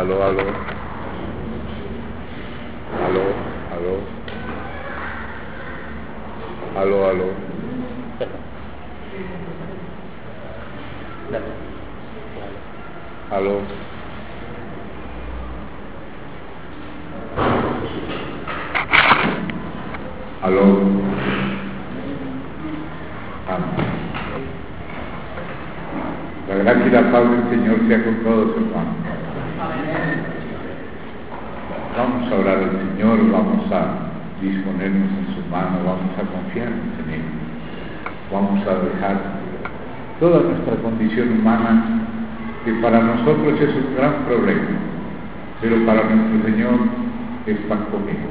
Aló, aló. Aló, aló. Aló, aló. Aló. Aló. Amén. La gracia y la paz del Señor sea con todos, hermanos. Vamos a orar al Señor, vamos a disponernos en su mano, vamos a confiar en Él. Vamos a dejar toda nuestra condición humana, que para nosotros es un gran problema, pero para nuestro Señor es pan comido.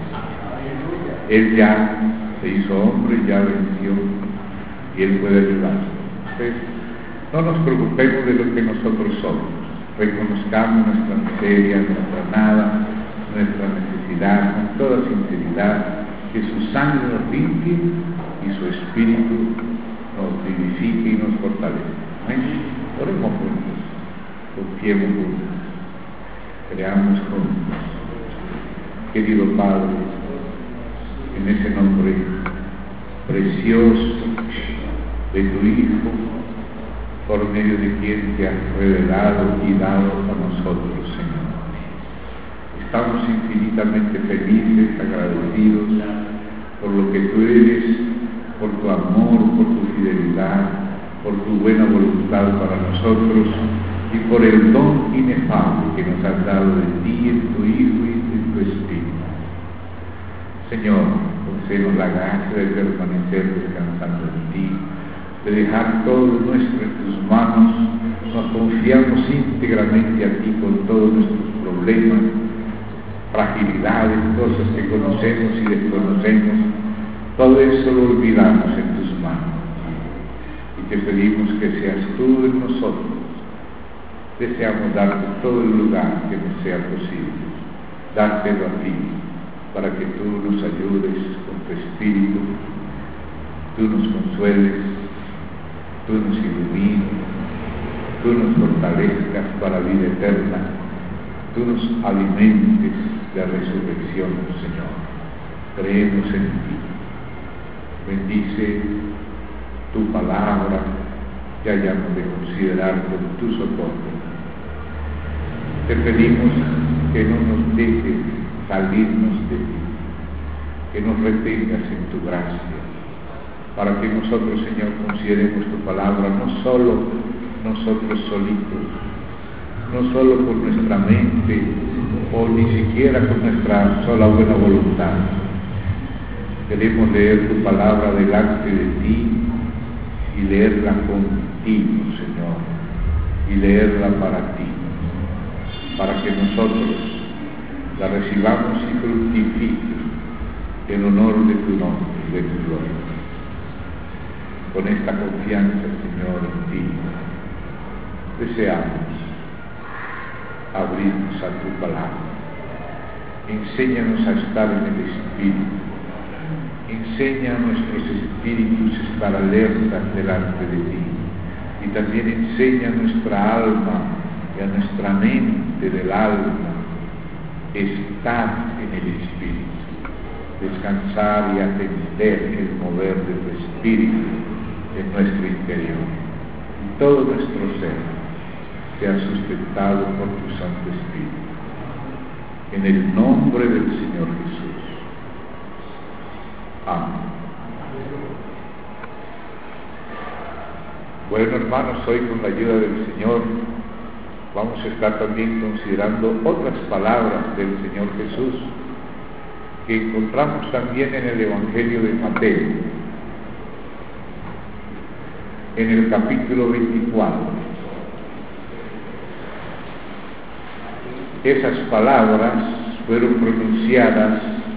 Él ya se hizo hombre, ya venció, y Él puede ayudarnos. Entonces, no nos preocupemos de lo que nosotros somos. Reconozcamos nuestra miseria, nuestra nada, nuestra necesidad, con toda sinceridad, que su sangre nos limpie y su espíritu nos vivifique y nos fortalece. Amén. Oremos juntos, confiemos juntos, creamos juntos. Querido Padre, en ese nombre precioso de tu Hijo, por medio de quien te has revelado y dado a nosotros, Señor. Estamos infinitamente felices, agradecidos por lo que tú eres, por tu amor, por tu fidelidad, por tu buena voluntad para nosotros y por el don inefable que nos has dado de ti, en tu Hijo y en tu Espíritu. Señor, concédenos la gracia de permanecer descansando en ti, de dejar todo lo nuestro en tus manos. Nos confiamos íntegramente a ti con todos nuestros problemas, fragilidades, cosas que conocemos y desconocemos. Todo eso lo olvidamos en tus manos y te pedimos que seas tú en nosotros. Deseamos darte todo el lugar que nos sea posible, dártelo a ti, para que tú nos ayudes con tu espíritu, tú nos consueles, tú nos ilumines, tú nos fortalezcas para vida eterna, tú nos alimentes de resurrección, Señor. Creemos en ti. Bendice tu palabra, que hayamos de considerar con tu socorro. Te pedimos que no nos dejes salirnos de ti, que nos retengas en tu gracia, para que nosotros, Señor, consideremos tu palabra no solo nosotros solitos, no solo con nuestra mente o ni siquiera con nuestra sola buena voluntad. Queremos leer tu palabra delante de ti y leerla contigo, Señor, y leerla para ti, para que nosotros la recibamos y fructifique en honor de tu nombre y de tu gloria. Con esta confianza, Señor, en ti, deseamos abrirnos a tu palabra. Enséñanos a estar en el Espíritu. Enseña a nuestros espíritus a estar alertas delante de ti. Y también enseña a nuestra alma y a nuestra mente del alma estar en el Espíritu, descansar y atender el mover de tu Espíritu en nuestro interior. Y todo nuestro ser sea sustentado por tu Santo Espíritu. En el nombre del Señor Jesús. Amén. Bueno, hermanos, hoy con la ayuda del Señor vamos a estar también considerando otras palabras del Señor Jesús que encontramos también en el Evangelio de Mateo, en el capítulo 24. Esas palabras fueron pronunciadas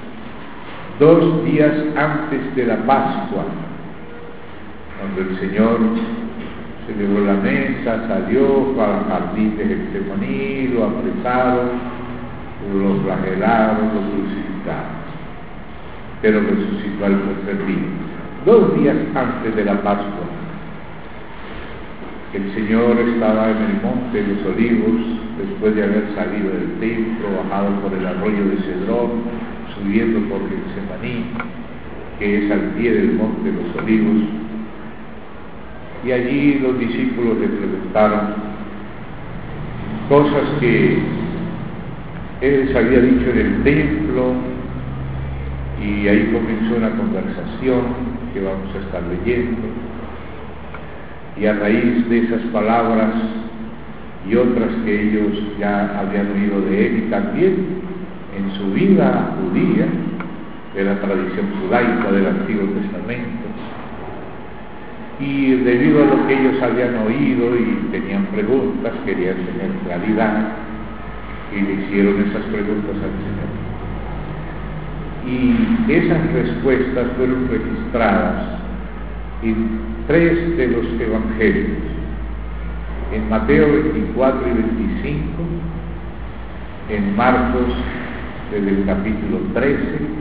2 días antes de la Pascua, cuando el Señor celebró la mesa, salió para el jardín de Getsemaní, lo apresaron, lo flagelaron, lo crucificaron, pero resucitó al tercer día, 2 días antes de la Pascua. El Señor estaba en el monte de los Olivos, después de haber salido del templo, bajado por el arroyo de Cedrón, subiendo por Getsemaní, que es al pie del monte de los Olivos. Y allí los discípulos le preguntaron cosas que él les había dicho en el templo, y ahí comenzó una conversación que vamos a estar leyendo. Y a raíz de esas palabras y otras que ellos ya habían oído de él, y también en su vida judía, de la tradición judaica del Antiguo Testamento, y debido a lo que ellos habían oído y tenían preguntas, querían tener claridad, y le hicieron esas preguntas al Señor. Y esas respuestas fueron registradas en 3 de los evangelios, en Mateo 24 y 25, en Marcos desde el capítulo 13,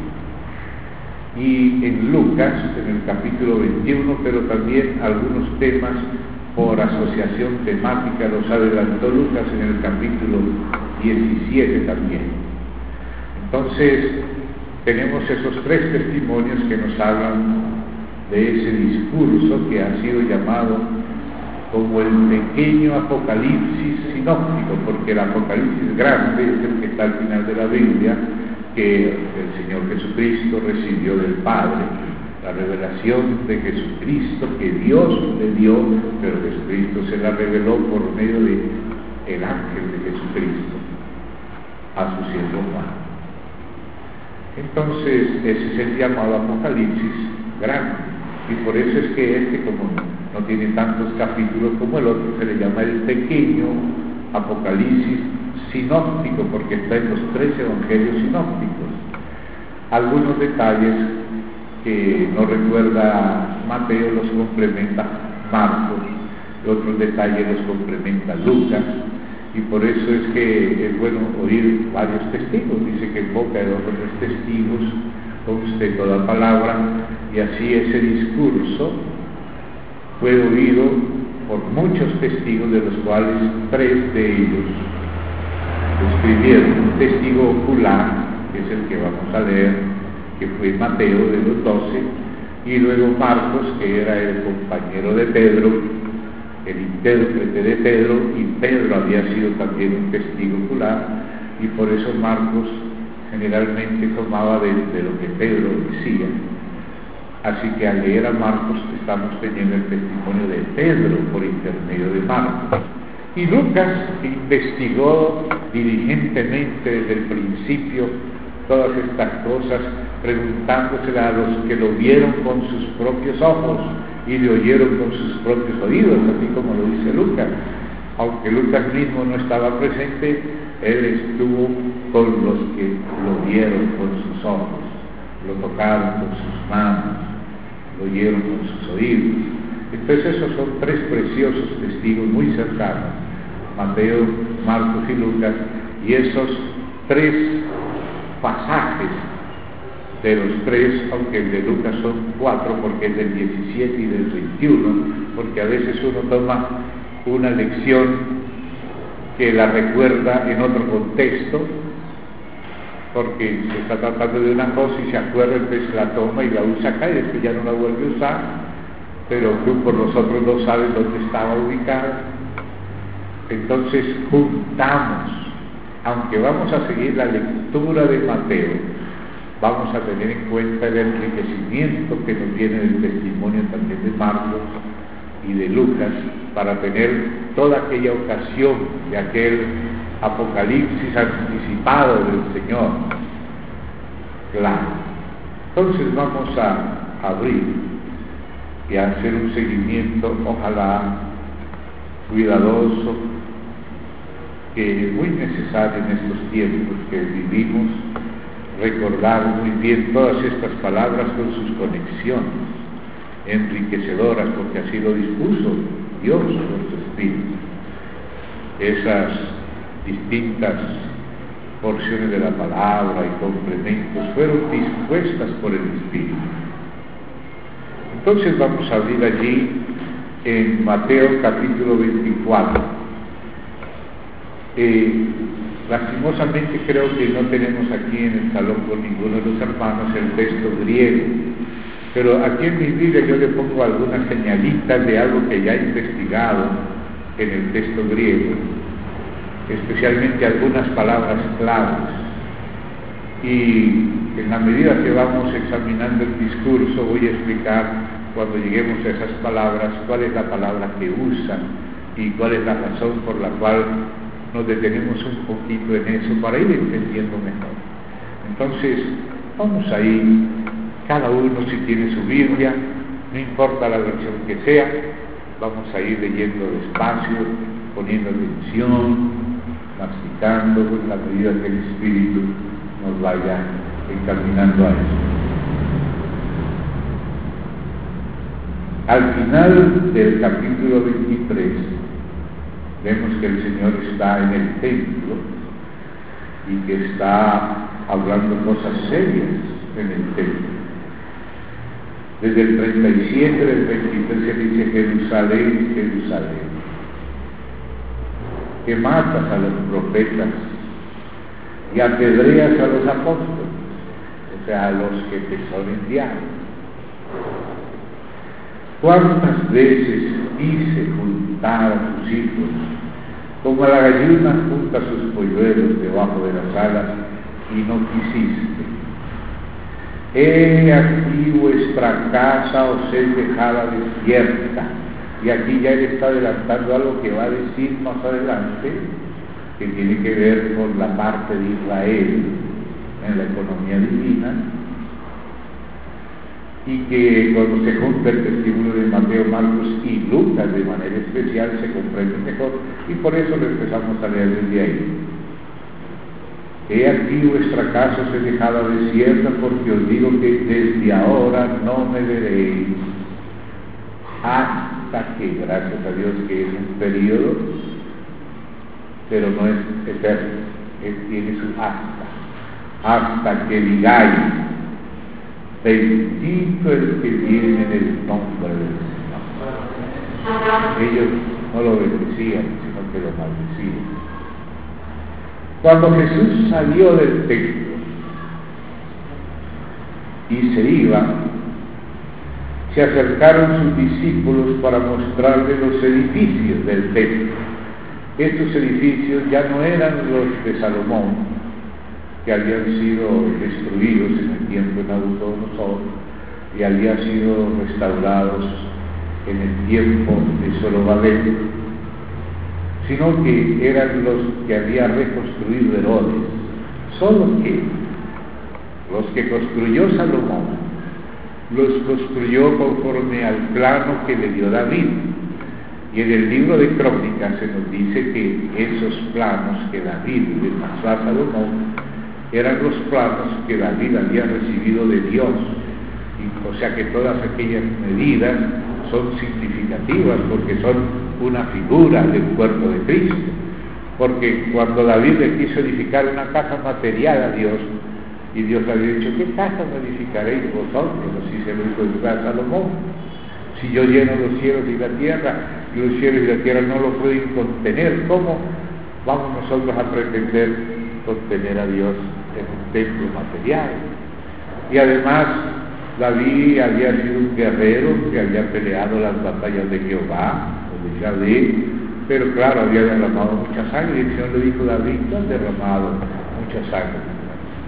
y en Lucas en el capítulo 21, pero también algunos temas por asociación temática los adelantó Lucas en el capítulo 17 también. Entonces tenemos esos 3 testimonios que nos hablan de ese discurso que ha sido llamado como el pequeño Apocalipsis sinóptico, porque el Apocalipsis grande es el que está al final de la Biblia, que el Señor Jesucristo recibió del Padre, la revelación de Jesucristo que Dios le dio, pero Jesucristo se la reveló por medio de el ángel de Jesucristo a su siervo Juan. Entonces ese es el llamado Apocalipsis grande, y por eso es que como no tiene tantos capítulos como el otro, se le llama el pequeño Apocalipsis sinóptico, porque está en los 3 evangelios sinópticos. Algunos detalles que no recuerda Mateo los complementa Marcos, otros detalles los complementa Lucas, y por eso es que es bueno oír varios testigos. Dice que en boca de 2 o 3 testigos conste toda palabra, y así ese discurso fue oído por muchos testigos, de los cuales 3 de ellos escribieron. Un testigo ocular, que es el que vamos a leer, que fue Mateo de los 12, y luego Marcos, que era el compañero de Pedro, el intérprete de Pedro, y Pedro había sido también un testigo ocular, y por eso Marcos generalmente tomaba de lo que Pedro decía. Así que al leer a Marcos estamos teniendo el testimonio de Pedro por intermedio de Marcos. Y Lucas investigó diligentemente desde el principio todas estas cosas, preguntándoselas a los que lo vieron con sus propios ojos y le oyeron con sus propios oídos, así como lo dice Lucas. Aunque Lucas mismo no estaba presente, él estuvo con los que lo vieron con sus ojos, lo tocaron con sus manos, lo oyeron con sus oídos. Entonces esos son 3 preciosos testigos muy cercanos, Mateo, Marcos y Lucas, y esos 3 pasajes de los 3, aunque el de Lucas son 4, porque es del 17 y del 21, porque a veces uno toma una lección que la recuerda en otro contexto, porque se está tratando de una cosa y se acuerda, entonces la toma y la usa acá y después ya no la vuelve a usar, pero tú por los otros no sabes dónde estaba ubicada. Entonces juntamos, aunque vamos a seguir la lectura de Mateo, vamos a tener en cuenta el enriquecimiento que nos viene del testimonio también de Marcos y de Lucas, para tener toda aquella ocasión de aquel Apocalipsis anticipado del Señor. Claro. Entonces vamos a abrir y a hacer un seguimiento, ojalá cuidadoso, que es muy necesario en estos tiempos que vivimos, recordar muy bien todas estas palabras con sus conexiones enriquecedoras, porque así lo dispuso Dios por su Espíritu. Esas distintas porciones de la palabra y complementos fueron dispuestas por el Espíritu. Entonces vamos a abrir allí en Mateo capítulo 24. Lastimosamente creo que no tenemos aquí en el salón con ninguno de los hermanos el texto griego, pero aquí en mi Biblia yo le pongo algunas señalitas de algo que ya he investigado en el texto griego, especialmente algunas palabras claves. Y en la medida que vamos examinando el discurso voy a explicar, cuando lleguemos a esas palabras, cuál es la palabra que usan y cuál es la razón por la cual nos detenemos un poquito en eso para ir entendiendo mejor. Entonces, vamos ahí, cada uno si tiene su Biblia, no importa la versión que sea, vamos a ir leyendo despacio, poniendo atención, masticando en la medida que el Espíritu nos vaya encaminando a eso. Al final del capítulo 23, vemos que el Señor está en el templo y que está hablando cosas serias en el templo. Desde el 37 del 23 se dice: Jerusalén, Jerusalén, que matas a los profetas y apedreas a los apóstoles, o sea, a los que te son enviados. ¿Cuántas veces quise juntar a tus hijos, como la gallina junta sus polluelos debajo de las alas, y no quisiste? He aquí vuestra casa os es dejada desierta. Y aquí ya él está adelantando algo que va a decir más adelante, que tiene que ver con la parte de Israel en la economía divina, y que cuando se junta el testimonio de Mateo, Marcos y Lucas de manera especial se comprende mejor, y por eso lo empezamos a leer desde ahí. He aquí vuestra casa os he dejado desierta, porque os digo que desde ahora no me veréis, hasta que, gracias a Dios que es un periodo, pero no es eterno, él tiene su hasta que digáis: bendito el que viene en el nombre del Señor. Ellos no lo bendecían, sino que lo maldecían. Cuando Jesús salió del templo y se iba, se acercaron sus discípulos para mostrarle los edificios del templo. Estos edificios ya no eran los de Salomón, que habían sido destruidos en el tiempo de Nabucodonosor y habían sido restaurados en el tiempo de Zorobabel, sino que eran los que había reconstruido Herodes. Solo que los que construyó Salomón los construyó conforme al plano que le dio David. Y en el libro de Crónicas se nos dice que esos planos que David le pasó a Salomón eran los planos que David había recibido de Dios. Y, o sea que todas aquellas medidas son significativas porque son una figura del cuerpo de Cristo. Porque cuando David le quiso edificar una casa material a Dios, y Dios le había dicho: ¿qué casa me edificaréis vosotros? Así se lo dijo a Salomón: si yo lleno los cielos y la tierra, y los cielos y la tierra no lo pueden contener, ¿cómo vamos nosotros a pretender contener a Dios en un templo material? Y además David había sido un guerrero que había peleado las batallas de Jehová o de Yahvé, pero claro, había derramado mucha sangre, y el Señor le dijo: David, tú has derramado mucha sangre,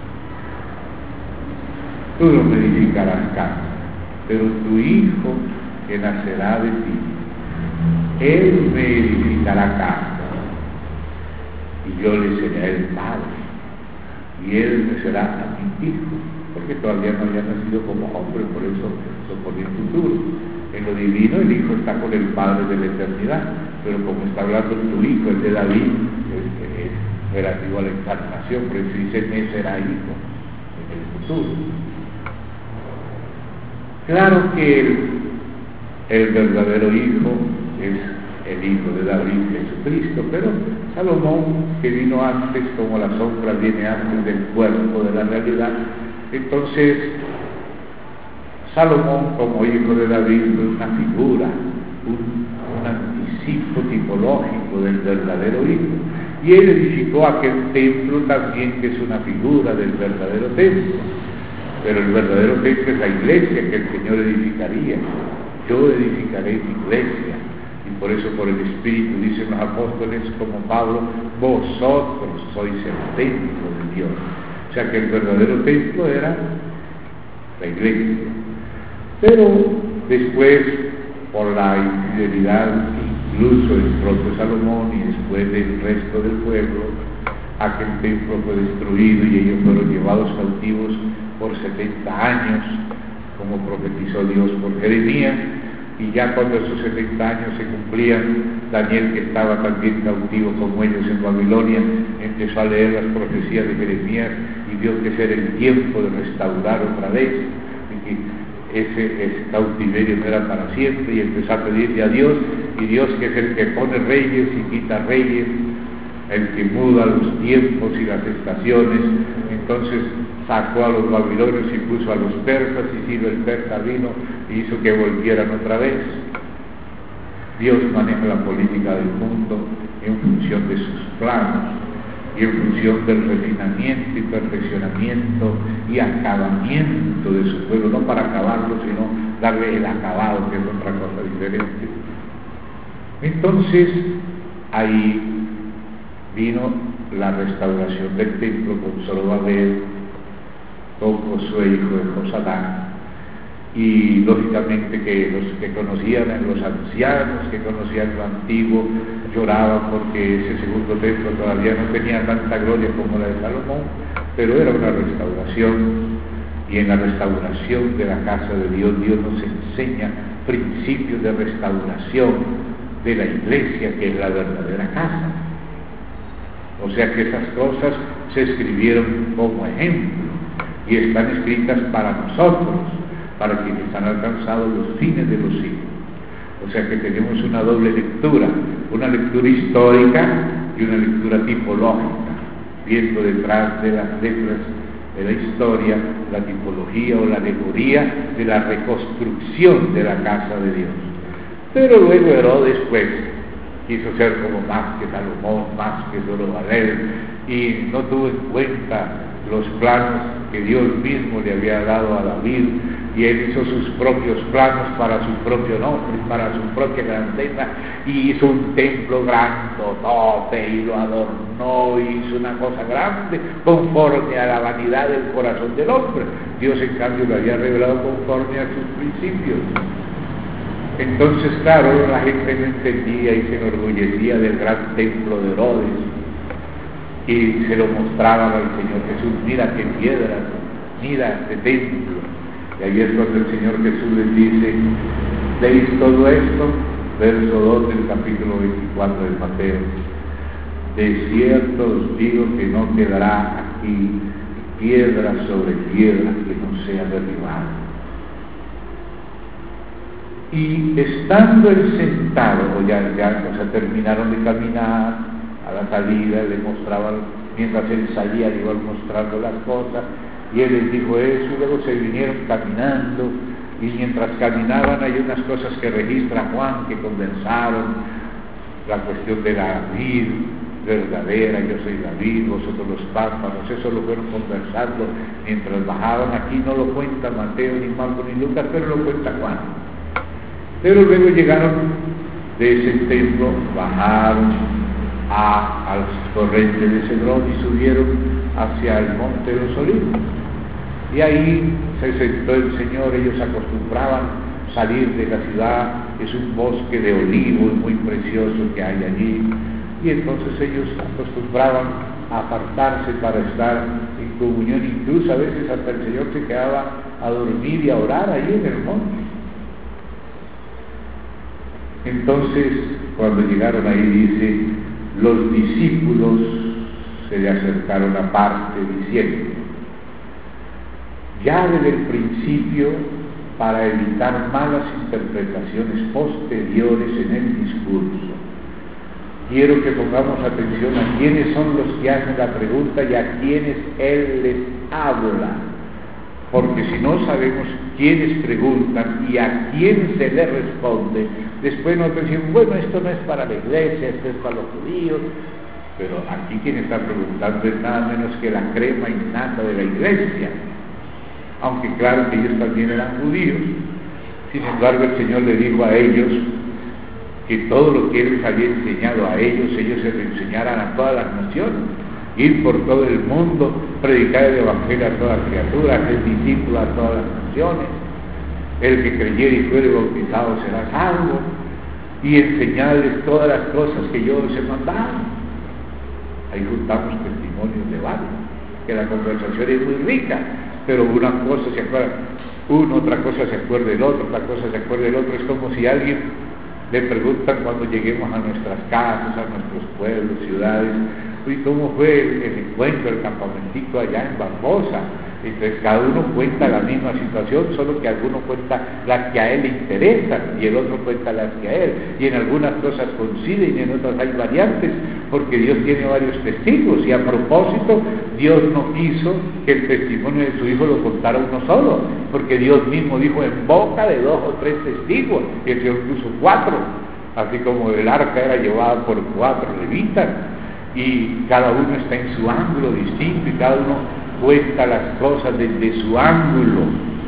tú no me edificarás casa, pero tu hijo que nacerá de ti, él me edificará casa, y yo le seré el padre, y él me será a mi hijo, porque todavía no había nacido como hombre, por eso lo ponía en futuro. En lo divino el hijo está con el Padre de la eternidad, pero como está hablando tu hijo, el de David, es relativo a la encarnación, por eso dice: me será hijo en el futuro. Claro que el verdadero hijo es el hijo de David, Jesucristo, pero Salomón, que vino antes, como la sombra viene antes del cuerpo de la realidad, entonces Salomón, como hijo de David, fue una figura, tipológico del verdadero Hijo. Y Él edificó aquel templo también, que es una figura del verdadero templo. Pero el verdadero templo es la iglesia que el Señor edificaría. Yo edificaré mi iglesia. Y por eso, por el Espíritu, dicen los apóstoles como Pablo, vosotros sois el templo de Dios. O sea que el verdadero templo era la iglesia. Pero después, por la infidelidad incluso del propio Salomón y después del resto del pueblo, aquel templo fue destruido y ellos fueron llevados cautivos por 70 años, como profetizó Dios por Jeremías. Y ya cuando esos 70 años se cumplían, Daniel, que estaba también cautivo como ellos en Babilonia, empezó a leer las profecías de Jeremías y vio que ese era el tiempo de restaurar otra vez, y que ese cautiverio no era para siempre, y empezó a pedirle a Dios, y Dios, que es el que pone reyes y quita reyes, el que muda los tiempos y las estaciones, entonces sacó a los babilonios y puso a los persas, y Ciro el persa vino y hizo que volvieran otra vez. Dios maneja la política del mundo en función de sus planos y en función del refinamiento y perfeccionamiento y acabamiento de su pueblo, no para acabarlo, sino darle el acabado, que es otra cosa diferente. Entonces, ahí vino la restauración del templo con Zorobabel, con Josué, hijo de Josadán, y lógicamente que los que conocían, los ancianos que conocían lo antiguo, lloraban porque ese segundo templo todavía no tenía tanta gloria como la de Salomón, pero era una restauración, y en la restauración de la casa de Dios, Dios nos enseña principios de restauración de la iglesia, que es la verdadera casa. O sea que esas cosas se escribieron como ejemplo y están escritas para nosotros, para quienes han alcanzado los fines de los siglos. O sea que tenemos una doble lectura, una lectura histórica y una lectura tipológica, viendo detrás de las letras de la historia la tipología o la alegoría de la reconstrucción de la casa de Dios. Pero luego Herodes, pues, quiso ser como más que Salomón, más que Zorobabel, y no tuvo en cuenta los planos que Dios mismo le había dado a David, y él hizo sus propios planos para su propio nombre, para su propia grandeza, y hizo un templo grandotote y lo adornó, y hizo una cosa grande conforme a la vanidad del corazón del hombre. Dios, en cambio, lo había revelado conforme a sus principios. Entonces, claro, la gente no entendía y se enorgullecía del gran templo de Herodes, y se lo mostraban al Señor Jesús: mira qué piedras, mira este templo. Y ahí es cuando el Señor Jesús les dice: ¿veis todo esto? Verso 2 del capítulo 24 de Mateo: de cierto os digo que no quedará aquí piedra sobre piedra que no sea derribada. Y estando él sentado, terminaron de caminar, a la salida le mostraban, mientras él salía le iban mostrando las cosas, y él les dijo eso, y luego se vinieron caminando, y mientras caminaban hay unas cosas que registra Juan, que conversaron, la cuestión de la vid verdadera, yo soy la vid, vosotros los pámpanos, eso lo fueron conversando mientras bajaban. Aquí no lo cuenta Mateo, ni Marcos, ni Lucas, pero lo cuenta Juan. Pero luego llegaron de ese templo, bajaron a las torrentes de Cedrón y subieron hacia el monte de los Olivos. Y ahí se sentó el Señor. Ellos acostumbraban salir de la ciudad, es un bosque de olivos muy precioso que hay allí, y entonces ellos acostumbraban a apartarse para estar en comunión, incluso a veces hasta el Señor se quedaba a dormir y a orar ahí en el monte. Entonces, cuando llegaron ahí, dice, los discípulos se le acercaron aparte diciendo, ya desde el principio, para evitar malas interpretaciones posteriores en el discurso, quiero que pongamos atención a quiénes son los que hacen la pregunta y a quienes él les habla. porque si no sabemos quiénes preguntan y a quién se le responde, después nos decimos, bueno, esto no es para la iglesia, esto es para los judíos, pero aquí quien está preguntando es nada menos que la crema innata de la iglesia, aunque claro que ellos también eran judíos. Sin embargo, el Señor le dijo a ellos que todo lo que Él les había enseñado a ellos se lo enseñaran a todas las naciones, ir por todo el mundo, predicar el Evangelio a toda criatura, hacer discípulos a todas las naciones, el que creyere y fuere bautizado será salvo, y enseñarles todas las cosas que yo os he mandado. Ahí juntamos testimonios de varios, que la conversación es muy rica, pero una cosa se acuerda uno, otra cosa se acuerda el otro, otra cosa se acuerda el otro. Es como si alguien le preguntan cuando lleguemos a nuestras casas, a nuestros pueblos, ciudades, ¿y cómo fue el encuentro, el campamentico allá en Barbosa? Entonces cada uno cuenta la misma situación, solo que alguno cuenta las que a él le interesan y el otro cuenta las que a él, y en algunas cosas coinciden y en otras hay variantes, porque Dios tiene varios testigos, y a propósito Dios no quiso que el testimonio de su Hijo lo contara uno solo, porque Dios mismo dijo, en boca de 2 o 3 testigos, y el Señor puso 4, así como el arca era llevada por 4 levitas, y cada uno está en su ángulo distinto, y cada uno cuenta las cosas desde su ángulo,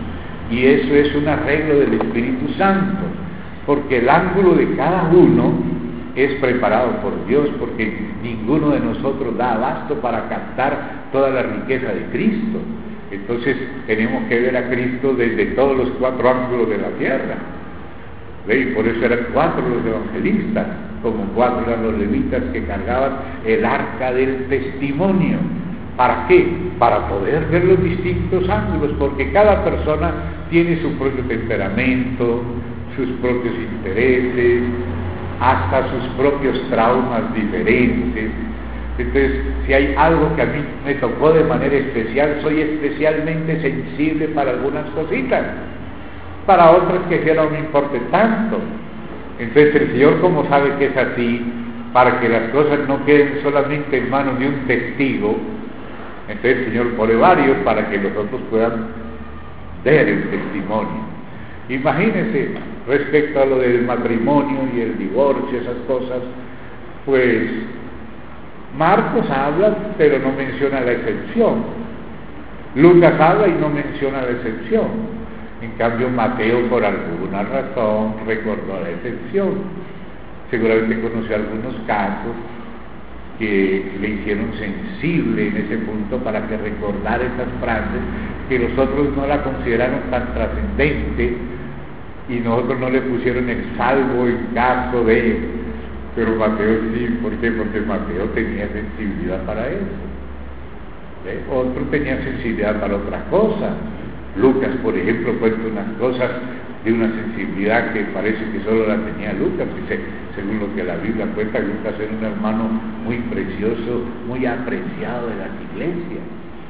y eso es un arreglo del Espíritu Santo, porque el ángulo de cada uno es preparado por Dios, porque ninguno de nosotros da abasto para captar toda la riqueza de Cristo. Entonces tenemos que ver a Cristo desde todos los 4 ángulos de la tierra. ¿Ve? Y por eso eran 4 los evangelistas, como 4 eran los levitas que cargaban el arca del testimonio. ¿Para qué? Para poder ver los distintos ángulos, porque cada persona tiene su propio temperamento, sus propios intereses, hasta sus propios traumas diferentes. Entonces, si hay algo que a mí me tocó de manera especial, soy especialmente sensible para algunas cositas, para otras que ya no me importe tanto. Entonces el Señor, como sabe que es así, para que las cosas no queden solamente en manos de un testigo, entonces el Señor pone varios para que los otros puedan ver el testimonio. Imagínense, respecto a lo del matrimonio y el divorcio, esas cosas, pues Marcos habla, pero no menciona la excepción. Lucas habla y no menciona la excepción. En cambio, Mateo, por alguna razón, recordó la excepción. Seguramente conoció algunos casos que le hicieron sensible en ese punto para que recordara esas frases que los otros no la consideraron tan trascendente y nosotros no le pusieron el salvo en caso de, pero Mateo sí. ¿Por qué? Porque Mateo tenía sensibilidad para eso. ¿Ve? Otro tenía sensibilidad para otras cosas. Lucas, por ejemplo, cuenta unas cosas de una sensibilidad que parece que solo la tenía Lucas, y según lo que la Biblia cuenta, Lucas era un hermano muy precioso, muy apreciado de las iglesias,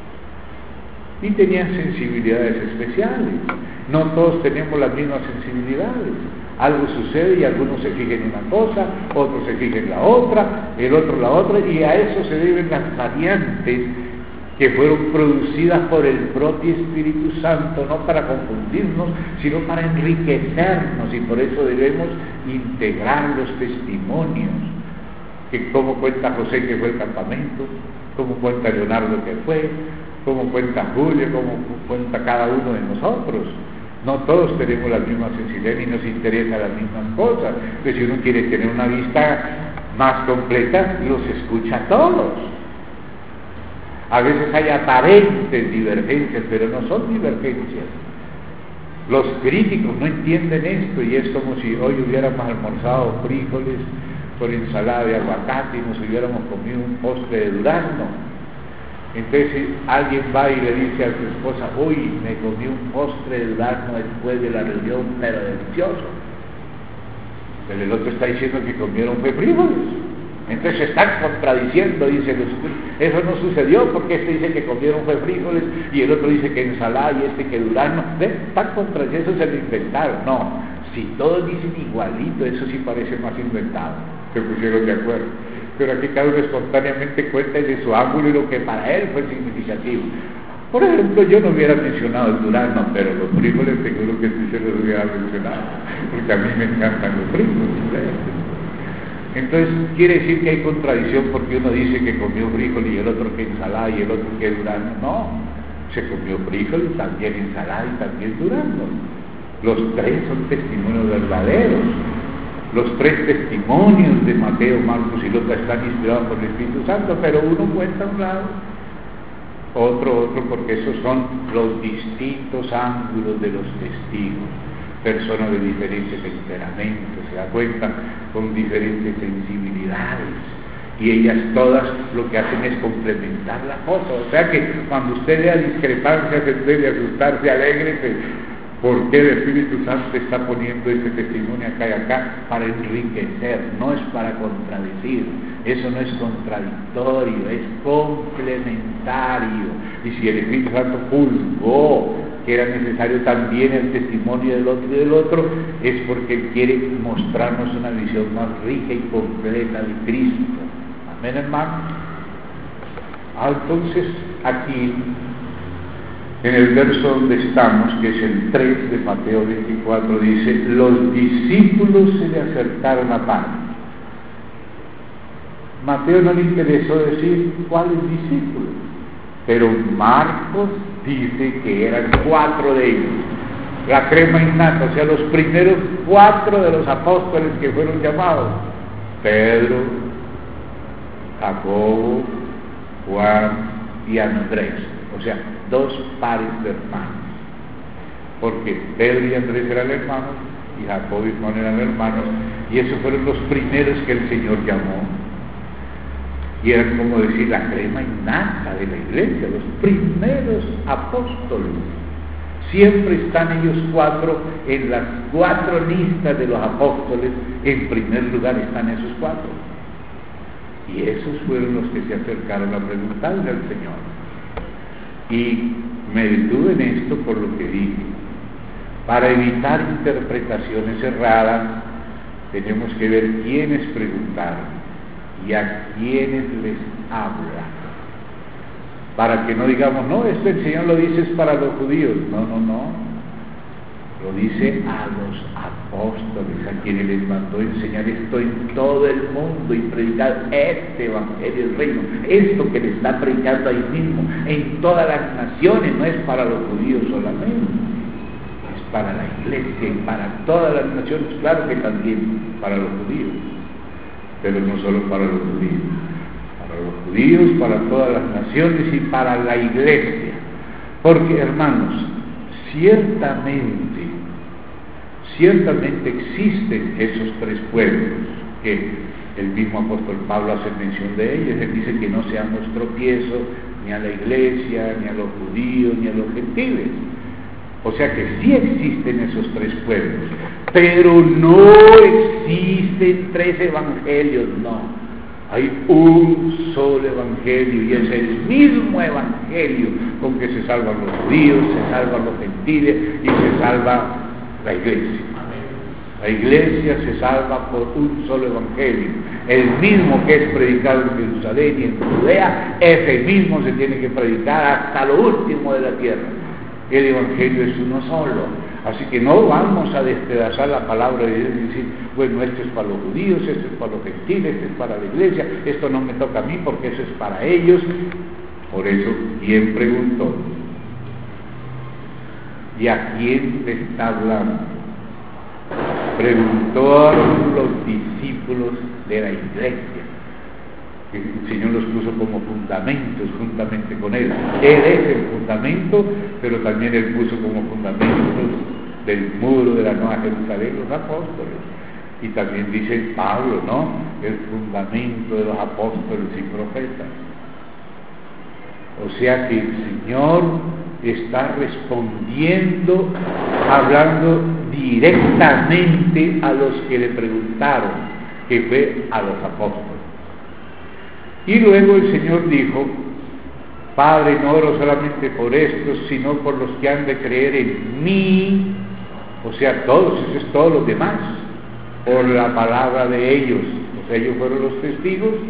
y tenían sensibilidades especiales. No todos tenemos las mismas sensibilidades. Algo sucede y algunos se fijan en una cosa, otros se fijan en la otra, el otro la otra, y a eso se deben las variantes que fueron producidas por el propio Espíritu Santo, no para confundirnos, sino para enriquecernos, y por eso debemos integrar los testimonios, que como cuenta José que fue el campamento, como cuenta Leonardo que fue, como cuenta Julio, como cuenta cada uno de nosotros. No todos tenemos la misma sensibilidad ni nos interesan las mismas cosas, pero si uno quiere tener una vista más completa, los escucha a todos. A veces hay aparentes divergencias, pero no son divergencias. Los críticos no entienden esto, y es como si hoy hubiéramos almorzado frijoles con ensalada de aguacate y nos hubiéramos comido un postre de durazno. Entonces si alguien va y le dice a su esposa, uy, me comí un postre de durazno después de la reunión, pero delicioso. Pero el otro está diciendo que comieron fue frijoles. Entonces se están contradiciendo, dice los espíritus. Eso no sucedió porque este dice que comieron fue frijoles y el otro dice que ensalada y este que durazno. Están contradiciendo, eso se lo inventaron. No, si todos dicen igualito, eso sí parece más inventado. Se pusieron de acuerdo. Pero aquí cada uno espontáneamente cuenta de su ángulo y lo que para él fue significativo. Por ejemplo, yo no hubiera mencionado el durazno, pero los frijoles seguro que sí se los hubiera mencionado, porque a mí me encantan los frijoles. Entonces, quiere decir que hay contradicción porque uno dice que comió frijol y el otro que ensalada y el otro que durazno. No, se comió frijol y también ensalada y también durazno. Los tres son testimonios verdaderos. Los tres testimonios de Mateo, Marcos y Lucas están inspirados por el Espíritu Santo, pero uno cuenta un lado, otro, porque esos son los distintos ángulos de los testigos. Personas de diferentes temperamentos, se da cuenta, con diferentes sensibilidades, y ellas todas lo que hacen es complementar la cosa. O sea que cuando usted vea discrepancias, en vez de asustarse, alégrese, porque el Espíritu Santo está poniendo este testimonio acá y acá para enriquecer, no es para contradecir. Eso no es contradictorio, es complementario. Y si el Espíritu Santo juzgó que era necesario también el testimonio del otro y del otro, es porque Él quiere mostrarnos una visión más rica y completa de Cristo. Amén, hermano. Entonces, aquí, en el verso donde estamos, que es el 3 de Mateo 24, dice: los discípulos se le acercaron aparte. Mateo no le interesó decir cuáles discípulos, pero Marcos dice que eran 4 de ellos, la crema innata, o sea, los primeros 4 de los apóstoles que fueron llamados: Pedro, Jacobo, Juan y Andrés. O sea, 2 pares de hermanos, porque Pedro y Andrés eran hermanos y Jacobo y Juan eran hermanos, y esos fueron los primeros que el Señor llamó, y eran, como decir, la crema innata de la iglesia, los primeros apóstoles. Siempre están ellos 4 en las 4 listas de los apóstoles. En primer lugar están esos 4, y esos fueron los que se acercaron a preguntarle al Señor. Y me detuve en esto por lo que dije: para evitar interpretaciones erradas, tenemos que ver quiénes preguntaron y a quiénes les habla, para que no digamos, no, esto el Señor lo dice es para los judíos. No, lo dice a los apóstoles, a quienes les mandó enseñar esto en todo el mundo y predicar este evangelio del reino, esto que le está predicando ahí mismo en todas las naciones. No es para los judíos solamente, es para la iglesia y para todas las naciones, claro que también para los judíos, pero no solo para los judíos, para todas las naciones y para la iglesia. Porque, hermanos, ciertamente existen esos 3 pueblos, que el mismo apóstol Pablo hace mención de ellos. Él dice que no seamos tropiezo ni a la iglesia, ni a los judíos, ni a los gentiles. O sea que sí existen esos 3 pueblos, pero no existen 3 evangelios, no. Hay un solo evangelio, y es el mismo evangelio con que se salvan los judíos, se salvan los gentiles y se salva la iglesia. La iglesia se salva por un solo evangelio, el mismo que es predicado en Jerusalén y en Judea. Ese mismo se tiene que predicar hasta lo último de la tierra. El evangelio es uno solo, así que no vamos a despedazar la palabra de Dios y decir, bueno, esto es para los judíos, esto es para los gentiles, esto es para la iglesia, esto no me toca a mí porque eso es para ellos. Por eso, ¿quién preguntó? ¿Y a quién le está hablando? Preguntó a los discípulos de la iglesia. El Señor los puso como fundamentos juntamente con Él. Él es el fundamento, pero también Él puso como fundamentos del muro de la Nueva Jerusalén los apóstoles. Y también dice Pablo, ¿no?, el fundamento de los apóstoles y profetas. O sea que el Señor está respondiendo, hablando directamente a los que le preguntaron, que fue a los apóstoles. Y luego el Señor dijo: Padre, no oro solamente por estos, sino por los que han de creer en mí, o sea, todos, eso es todos los demás, por la palabra de ellos. O sea, ellos fueron los testigos,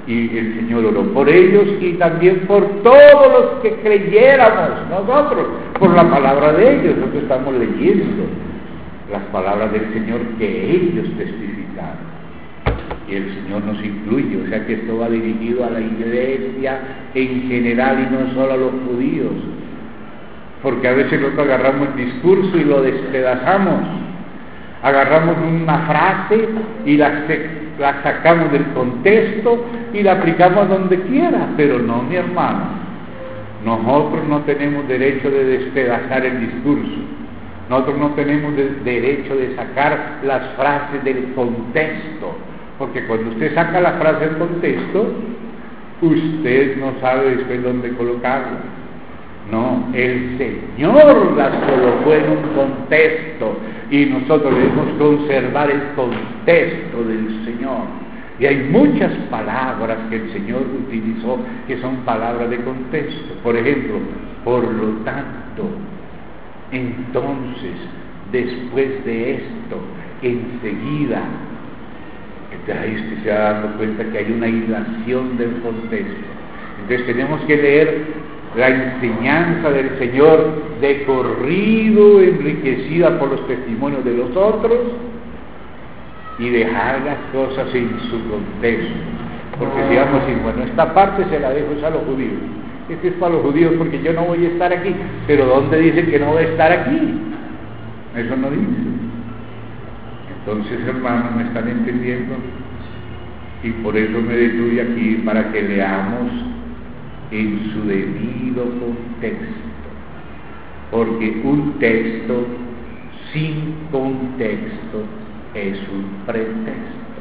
Y el Señor oró por ellos y también por todos los que creyéramos nosotros, por la palabra de ellos. Nosotros estamos leyendo las palabras del Señor que ellos testificaron. Y el Señor nos incluye, o sea que esto va dirigido a la iglesia en general y no solo a los judíos. Porque a veces nosotros agarramos el discurso y lo despedazamos. Agarramos una frase y la sacamos del contexto y la aplicamos donde quiera, pero no, mi hermano. Nosotros no tenemos derecho de despedazar el discurso. Nosotros no tenemos derecho de sacar las frases del contexto, porque cuando usted saca la frase del contexto, usted no sabe después dónde colocarla. No, el Señor las colocó en un contexto y nosotros debemos conservar el contexto del Señor. Y hay muchas palabras que el Señor utilizó que son palabras de contexto. Por ejemplo, por lo tanto, entonces, después de esto, enseguida. Entonces ahí usted se va dando cuenta que hay una hilación del contexto. Entonces tenemos que leer la enseñanza del Señor de corrido, enriquecida por los testimonios de los otros, y dejar las cosas en su contexto. Porque si vamos a decir, bueno, esta parte se la dejo a los judíos, este es para los judíos porque yo no voy a estar aquí, pero ¿dónde dice que no va a estar aquí? Eso no dice. Entonces, hermanos, ¿me están entendiendo? Y por eso me detuve aquí, para que leamos en su debido contexto, porque un texto sin contexto es un pretexto.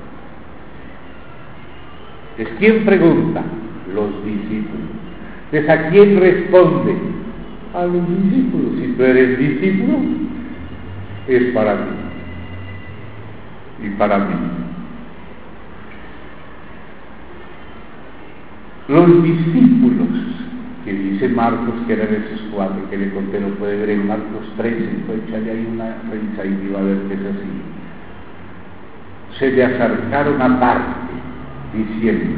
Entonces, ¿quién pregunta? Los discípulos. Entonces, ¿a quién responde? A los discípulos. Si tú eres discípulo, es para ti y para mí. Los discípulos, que dice Marcos, que eran esos 4 que le conté, lo puede ver en Marcos 13, puede echarle ahí una revisa y va a ver que es así. Se le acercaron aparte, diciendo,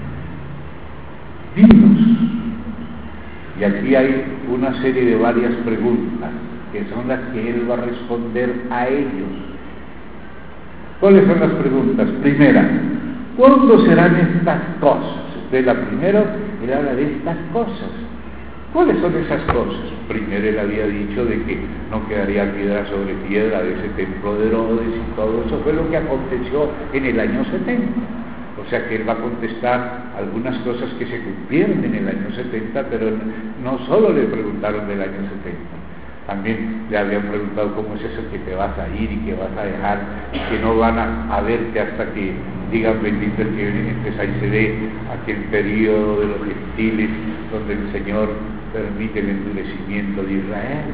dinos. Y aquí hay una serie de varias preguntas, que son las que él va a responder a ellos. ¿Cuáles son las preguntas? Primera, ¿cuándo serán estas cosas? De la primera, él habla de estas cosas. ¿Cuáles son esas cosas? Primero él había dicho de que no quedaría piedra sobre piedra de ese templo de Herodes y todo eso fue lo que aconteció en el año 70. O sea que él va a contestar algunas cosas que se cumplieron en el año 70, pero no solo le preguntaron del año 70. También le habían preguntado cómo es eso que te vas a ir y que vas a dejar y que no van a verte hasta que digan bendito el que viene. Entonces ahí se ve aquel periodo de los gentiles donde el Señor permite el endurecimiento de Israel.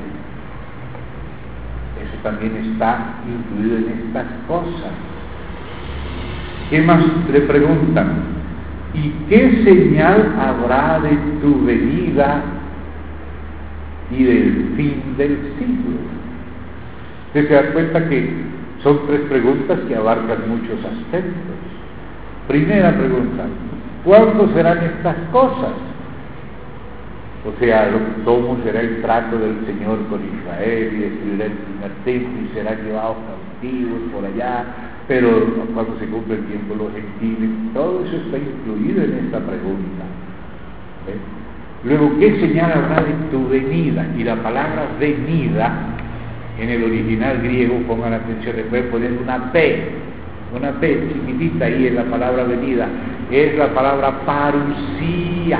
Eso también está incluido en estas cosas. ¿Qué más le preguntan? ¿Y qué señal habrá de tu venida y del fin del siglo? Usted se da cuenta que son 3 preguntas que abarcan muchos aspectos. Primera pregunta, ¿cuándo serán estas cosas? O sea, ¿cómo será el trato del Señor con Israel y destruirá el primer templo y serán llevados cautivos por allá? Pero cuando se cumple el tiempo los gentiles, todo eso está incluido en esta pregunta. ¿Ven? Luego, ¿qué señal habrá de tu venida? Y la palabra venida, en el original griego, pongan atención, le pueden poner una P chiquitita ahí en la palabra venida, es la palabra parusía.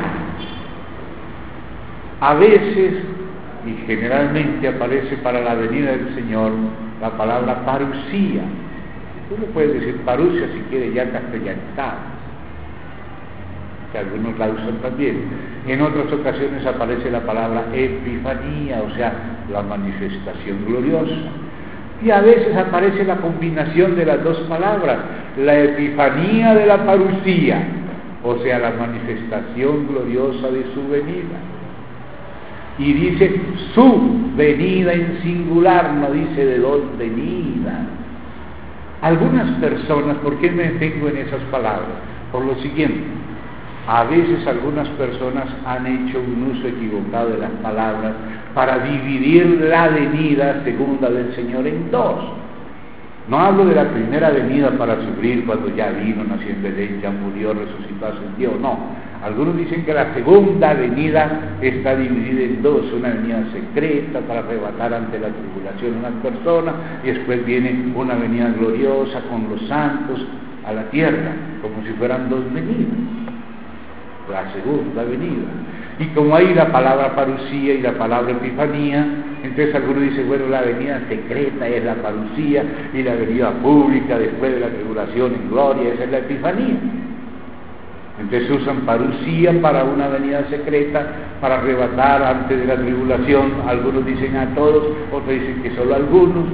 A veces, y generalmente aparece para la venida del Señor, la palabra parusía. Tú le puedes decir parusia si quieres ya castellanizado, que algunos la usan también. En otras ocasiones aparece la palabra epifanía, o sea, la manifestación gloriosa. Y a veces aparece la combinación de las 2 palabras, la epifanía de la parusía, o sea, la manifestación gloriosa de su venida. Y dice su venida en singular, no dice de 2 venidas. Algunas personas, ¿por qué me detengo en esas palabras? Por lo siguiente, A veces algunas personas han hecho un uso equivocado de las palabras para dividir la venida segunda del Señor en dos. No hablo de la primera venida para sufrir cuando ya vino, nació en Belén, ya murió, resucitó, ascendió, no. Algunos dicen que la segunda venida está dividida en dos, una venida secreta para arrebatar ante la tribulación a unas personas, y después viene una venida gloriosa con los santos a la tierra, como si fueran dos venidas, la segunda venida. Y como hay la palabra parusía y la palabra epifanía, entonces algunos dicen, bueno, la venida secreta es la parusía y la venida pública después de la tribulación en gloria, esa es la epifanía. Entonces usan parusía para una venida secreta, para arrebatar antes de la tribulación. Algunos dicen a todos, otros dicen que solo algunos,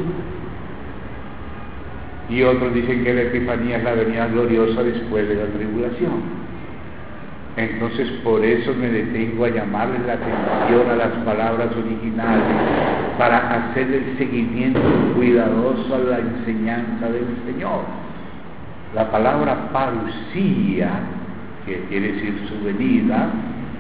y otros dicen que la epifanía es la venida gloriosa después de la tribulación. Entonces por eso me detengo a llamarles la atención a las palabras originales, para hacer el seguimiento cuidadoso a la enseñanza del Señor. La palabra parusía, que quiere decir su venida,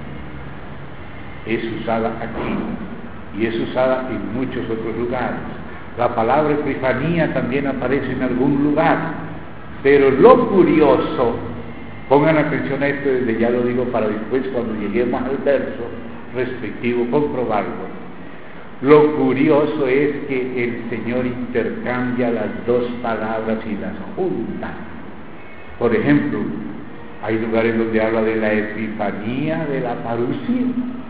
es usada aquí y es usada en muchos otros lugares. La palabra epifanía también aparece en algún lugar, pero lo curioso, pongan atención a esto, desde ya lo digo para después cuando lleguemos al verso respectivo comprobarlo. Lo curioso es que el Señor intercambia las dos palabras y las junta. Por ejemplo, hay lugares donde habla de la epifanía de la parusía,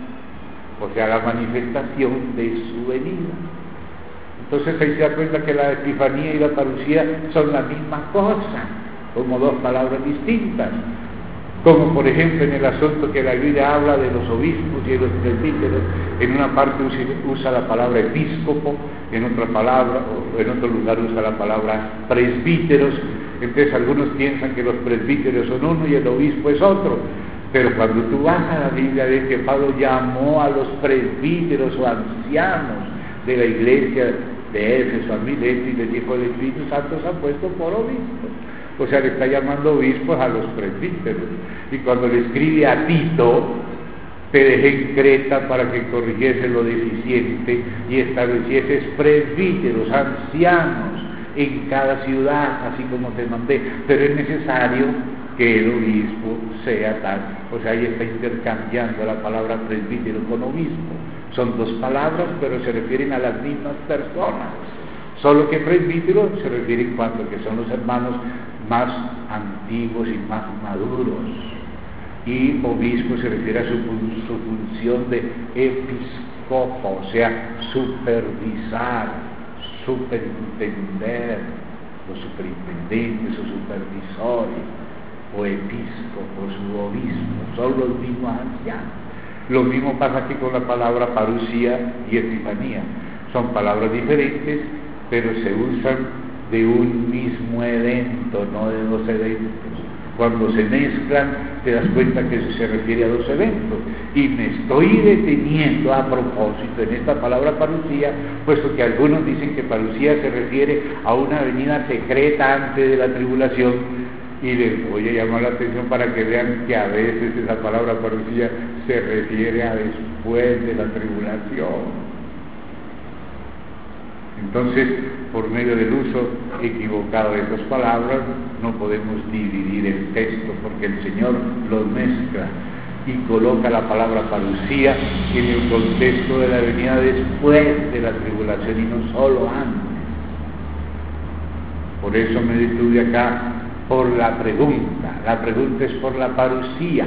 o sea, la manifestación de su venida. Entonces ahí se da cuenta que la epifanía y la parusía son la misma cosa, como dos palabras distintas. Como por ejemplo en el asunto que la Biblia habla de los obispos y de los presbíteros, en una parte usa la palabra episcopo, en otra palabra, o en otro lugar usa la palabra presbíteros. Entonces algunos piensan que los presbíteros son uno y el obispo es otro, pero cuando tú vas a la Biblia ves que Pablo llamó a los presbíteros o ancianos de la iglesia de Éfeso, a Mileto, y les dijo: el Espíritu Santo se ha puesto por obispos. O sea, le está llamando obispos a los presbíteros. Y cuando le escribe a Tito: te dejé en Creta para que corrigiese lo deficiente y estableciese presbíteros, ancianos en cada ciudad, así como te mandé. Pero es necesario que el obispo sea tal. O sea, ahí está intercambiando la palabra presbítero con obispo. Son dos palabras, pero se refieren a las mismas personas. Solo que presbítero se refiere en cuanto a que son los hermanos más antiguos y más maduros. Y obispo se refiere a su función de episcopo, o sea, supervisar, superintender, los superintendentes o supervisores, o episcopos u obispos, son los mismos ancianos. Lo mismo pasa aquí con la palabra parusía y epifanía. Son palabras diferentes, pero se usan de un mismo evento, no de dos eventos. Cuando se mezclan, te das cuenta que se refiere a dos eventos. Y me estoy deteniendo a propósito en esta palabra parusía, puesto que algunos dicen que parusía se refiere a una venida secreta antes de la tribulación, y les voy a llamar la atención para que vean que a veces esa palabra parusía se refiere a después de la tribulación. Entonces, por medio del uso equivocado de estas palabras, no podemos dividir el texto, porque el Señor los mezcla y coloca la palabra parusía en el contexto de la venida después de la tribulación y no solo antes. Por eso me detuve acá por la pregunta. La pregunta es por la parusía,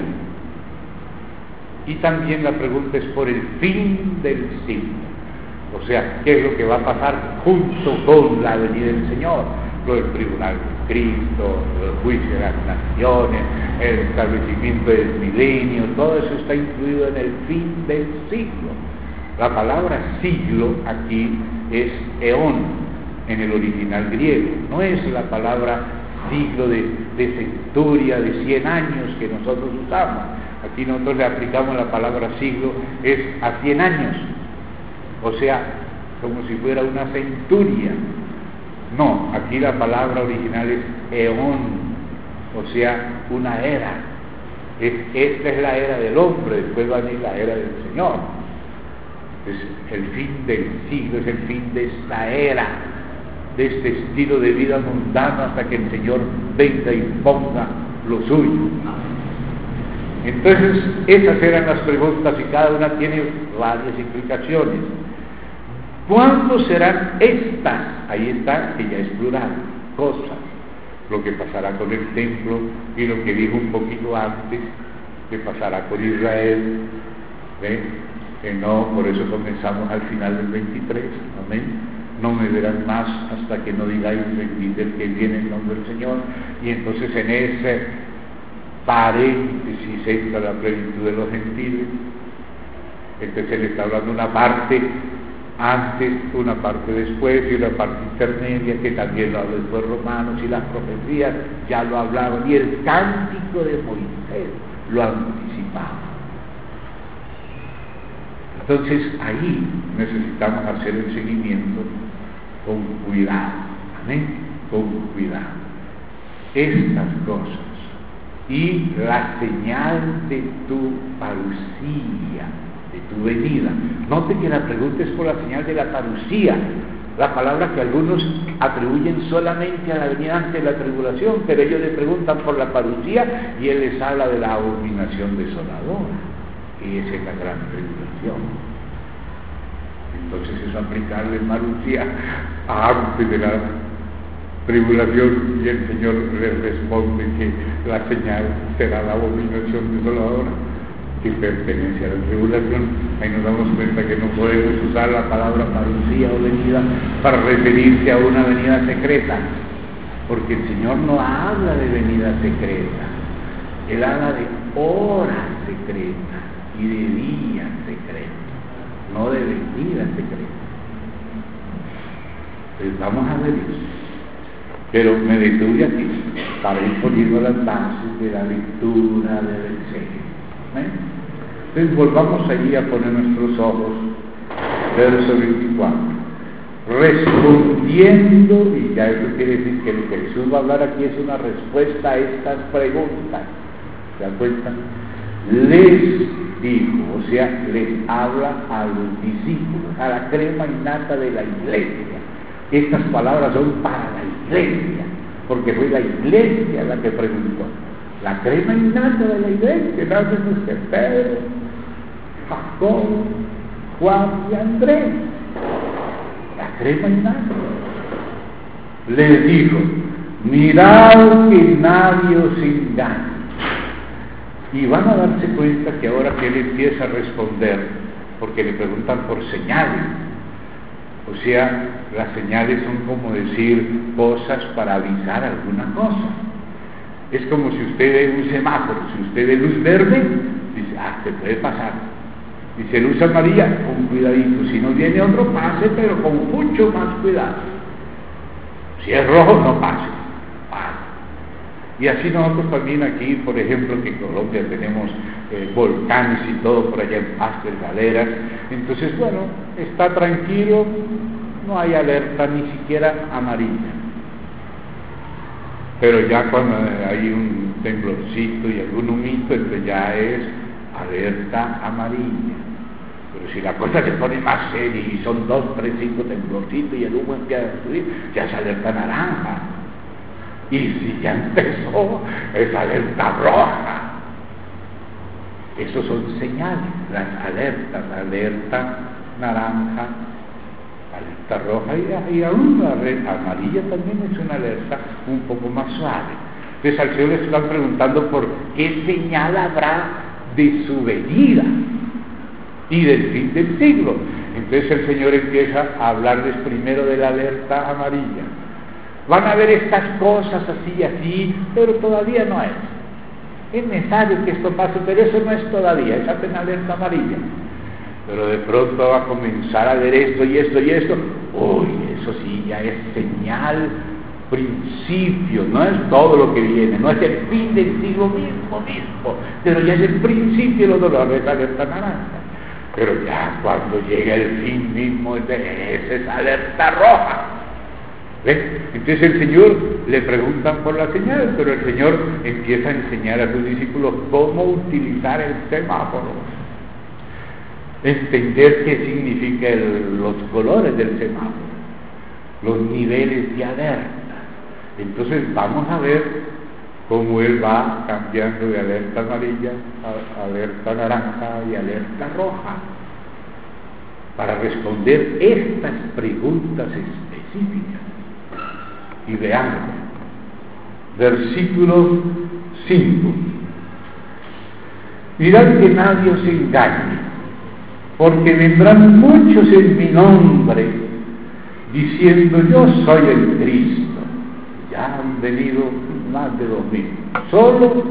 y también la pregunta es por el fin del siglo. O sea, ¿qué es lo que va a pasar junto con la venida del Señor? Lo del tribunal de Cristo, el juicio de las naciones, el establecimiento del milenio, todo eso está incluido en el fin del siglo. La palabra siglo aquí es eón en el original griego, no es la palabra siglo de centuria, de 100 años que nosotros usamos. Aquí nosotros le aplicamos la palabra siglo, es a 100 años. O sea, como si fuera una centuria. No, aquí la palabra original es eón, o sea, una era. Esta es la era del hombre, después va a venir la era del Señor. Es el fin del siglo, es el fin de esta era, de este estilo de vida mundano, hasta que el Señor venga y ponga lo suyo. Entonces, esas eran las preguntas y cada una tiene varias implicaciones. ¿Cuándo serán estas? Ahí está, que ya es plural, cosas. Lo que pasará con el templo y lo que dijo un poquito antes, que pasará con Israel. ¿Ven? Que no, por eso comenzamos al final del 23, amén. No me verán más hasta que no digáis bendito el que viene en nombre del Señor. Y entonces en ese paréntesis entra la plenitud de los gentiles. Entonces él está hablando una parte antes, una parte después y una parte intermedia, que también lo habla después Romanos, y las profecías ya lo hablaban, y el cántico de Moisés lo anticipaba. Entonces ahí necesitamos hacer el seguimiento con cuidado, amén, con cuidado. Estas cosas y la señal de tu parucía, de tu venida. Note que la pregunta es por la señal de la parucía, la palabra que algunos atribuyen solamente a la venida antes de la tribulación, pero ellos le preguntan por la parucía y él les habla de la abominación desoladora, y esa es la gran tribulación. Entonces es aplicarle parucía antes de la tribulación, y el Señor les responde que la señal será la abominación desoladora, que pertenece a la tribulación. Ahí nos damos cuenta que no podemos usar la palabra parucía o venida para referirse a una venida secreta, porque el Señor no habla de venida secreta, Él habla de horas secretas y de días secretos, no de venida secreta. Entonces vamos a ver eso. Pero me detuve aquí para ir poniendo las bases de la lectura del Evangelio. Entonces volvamos allí a poner nuestros ojos, verso 24. Respondiendo, y ya eso quiere decir que lo que Jesús va a hablar aquí es una respuesta a estas preguntas. ¿Se dan cuenta? Les dijo, o sea, les habla a los discípulos, a la crema innata de la iglesia. Estas palabras son para la iglesia, porque fue la iglesia la que preguntó. La crema innata de la iglesia, no es que Pedro, Jacobo, Juan y Andrés. La crema innata. Les dijo, mirad que nadie os engañe. Y van a darse cuenta que ahora que él empieza a responder, porque le preguntan por señales, o sea, las señales son como decir cosas para avisar alguna cosa. Es como si usted ve un semáforo, si usted ve luz verde, dice, se puede pasar. Dice luz amarilla, con cuidadito. Si no viene otro, pase, pero con mucho más cuidado. Si es rojo, no pase. Y así nosotros también aquí, por ejemplo, que en Colombia tenemos volcanes y todo por allá en Pastos, Galeras. Entonces, bueno, está tranquilo, no hay alerta ni siquiera amarilla. Pero ya cuando hay un temblorcito y algún humito, entonces ya es alerta amarilla. Pero si la cosa se pone más seria y son 2, 3, 5 temblorcitos y el humo empieza a subir, ya es alerta naranja. Y si ya empezó, es alerta roja. Esos son señales, las alertas, alerta naranja, alerta roja y aún la amarilla también es una alerta un poco más suave. Entonces al Señor le están preguntando por qué señal habrá de su venida y del fin del siglo. Entonces el Señor empieza a hablarles primero de la alerta amarilla. Van a ver estas cosas así y así, pero todavía no es. Es necesario que esto pase, pero eso no es todavía, es apenas alerta amarilla. Pero de pronto va a comenzar a ver esto y esto y esto. Uy, eso sí, ya es señal, principio, no es todo lo que viene, no es el fin del siglo mismo, pero ya es el principio de los dolores, alerta naranja. Pero ya cuando llega el fin mismo, esa es alerta roja. ¿Ve? Entonces el Señor le preguntan por la señal, pero el Señor empieza a enseñar a sus discípulos cómo utilizar el semáforo, entender qué significa los colores del semáforo, los niveles de alerta. Entonces vamos a ver cómo Él va cambiando de alerta amarilla a alerta naranja y alerta roja para responder estas preguntas específicas. Y veamos, versículo 5. Mirad que nadie os engañe, porque vendrán muchos en mi nombre, diciendo yo soy el Cristo. Ya han venido más de 2000. Solo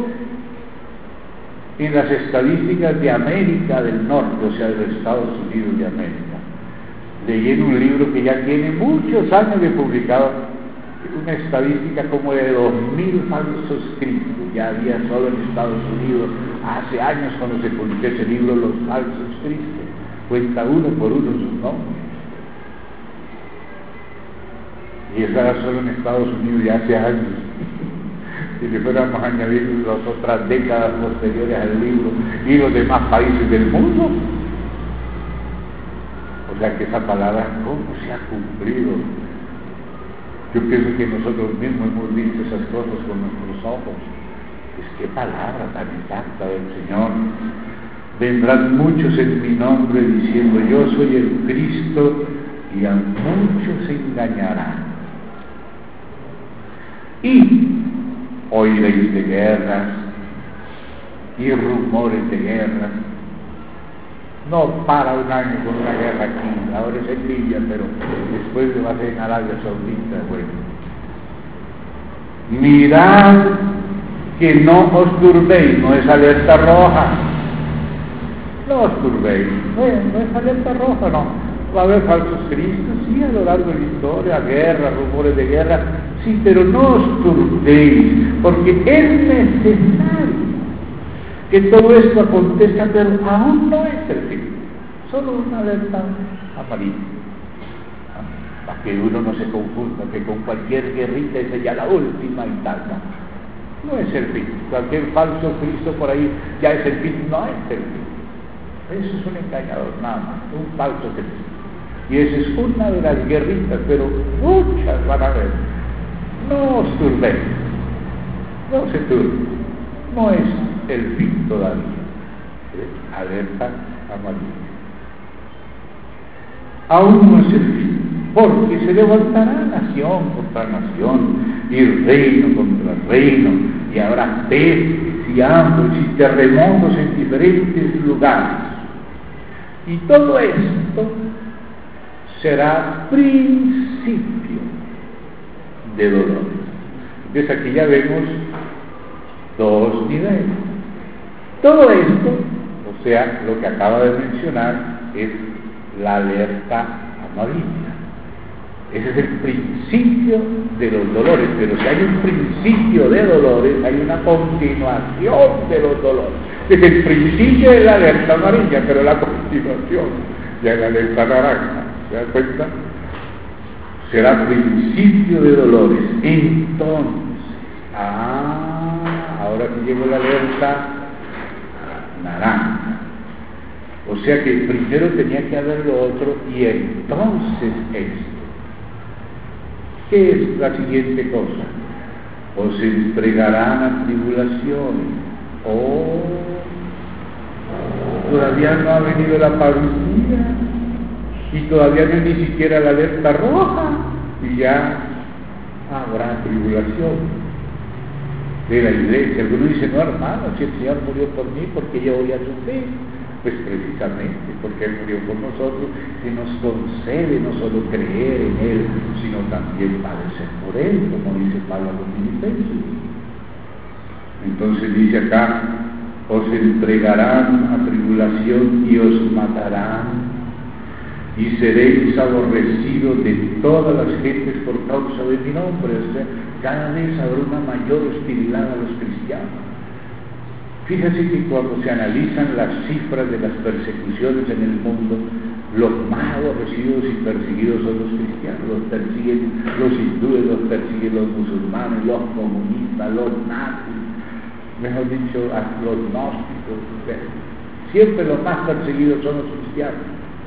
en las estadísticas de América del Norte, o sea, de los Estados Unidos de América, leí en un libro que ya tiene muchos años de publicado, una estadística como de 2000 falsos cristos. Ya había solo en Estados Unidos, hace años cuando se publicó ese libro, los falsos cristos. Cuenta uno por uno sus nombres. Y eso era solo en Estados Unidos ya hace años. Si le fuéramos a añadir las otras décadas posteriores al libro y los demás países del mundo, o sea que esa palabra, ¿cómo se ha cumplido? Yo pienso que nosotros mismos hemos visto esas cosas con nuestros ojos. Es que palabra tan exacta del Señor. Vendrán muchos en mi nombre diciendo yo soy el Cristo, y a muchos se engañarán. Y oiréis de guerras y rumores de guerras. No para un año con una guerra aquí, ahora es en Libia, pero después va a ser en Arabia Saudita. Bueno, mirad que no os turbéis, no es alerta roja, no os turbéis, no es alerta roja, no. Va a haber falsos cristos, sí, a lo largo de la historia, guerra, rumores de guerra, sí, pero no os turbéis, porque es necesario que todo esto acontezca, pero aún no es el fin, solo una alerta amarilla, para que uno no se confunda, que con cualquier guerrita esa ya la última y tal, no es el fin. Cualquier falso Cristo por ahí ya es el fin, no es el fin. Eso es un engañador, nada más, un falso Cristo. Y esa es una de las guerritas, pero muchas van a haber. No os turbéis, no se turben, no es el fin todavía. Alerta amarilla. Aún no es el fin, porque se levantará nación contra nación, y reino contra reino, y habrá pestes y hambres y terremotos en diferentes lugares. Y todo esto será principio de dolores. Entonces aquí ya vemos dos niveles. Todo esto, o sea, lo que acaba de mencionar, es la alerta amarilla. Ese es el principio de los dolores, pero si hay un principio de dolores, hay una continuación de los dolores. Es el principio de la alerta amarilla, pero la continuación ya es la alerta naranja. ¿Se dan cuenta? Será principio de dolores. Entonces, ahora que llegó la alerta naranja. O sea que primero tenía que haber lo otro y entonces esto. ¿Qué es la siguiente cosa? Os entregarán a tribulaciones. Todavía no ha venido la parucía y todavía no es ni siquiera la alerta roja y ya habrá tribulación de la iglesia. Algunos dicen, no hermano, si el Señor murió por mí, porque yo voy a sufrir. Pues precisamente porque Él murió por nosotros, que nos concede no solo creer en Él, sino también padecer por Él, como dice Pablo a los Filipenses. Entonces dice acá, os entregarán a tribulación y os matarán, y seréis aborrecidos de todas las gentes por causa de mi nombre. O sea, cada vez habrá una mayor hostilidad a los cristianos. Fíjese que cuando se analizan las cifras de las persecuciones en el mundo, Los más aborrecidos y perseguidos son los cristianos, los persiguen los hindúes, los persiguen los musulmanes, los comunistas, los nazis, mejor dicho, los gnósticos. Siempre los más perseguidos son los cristianos.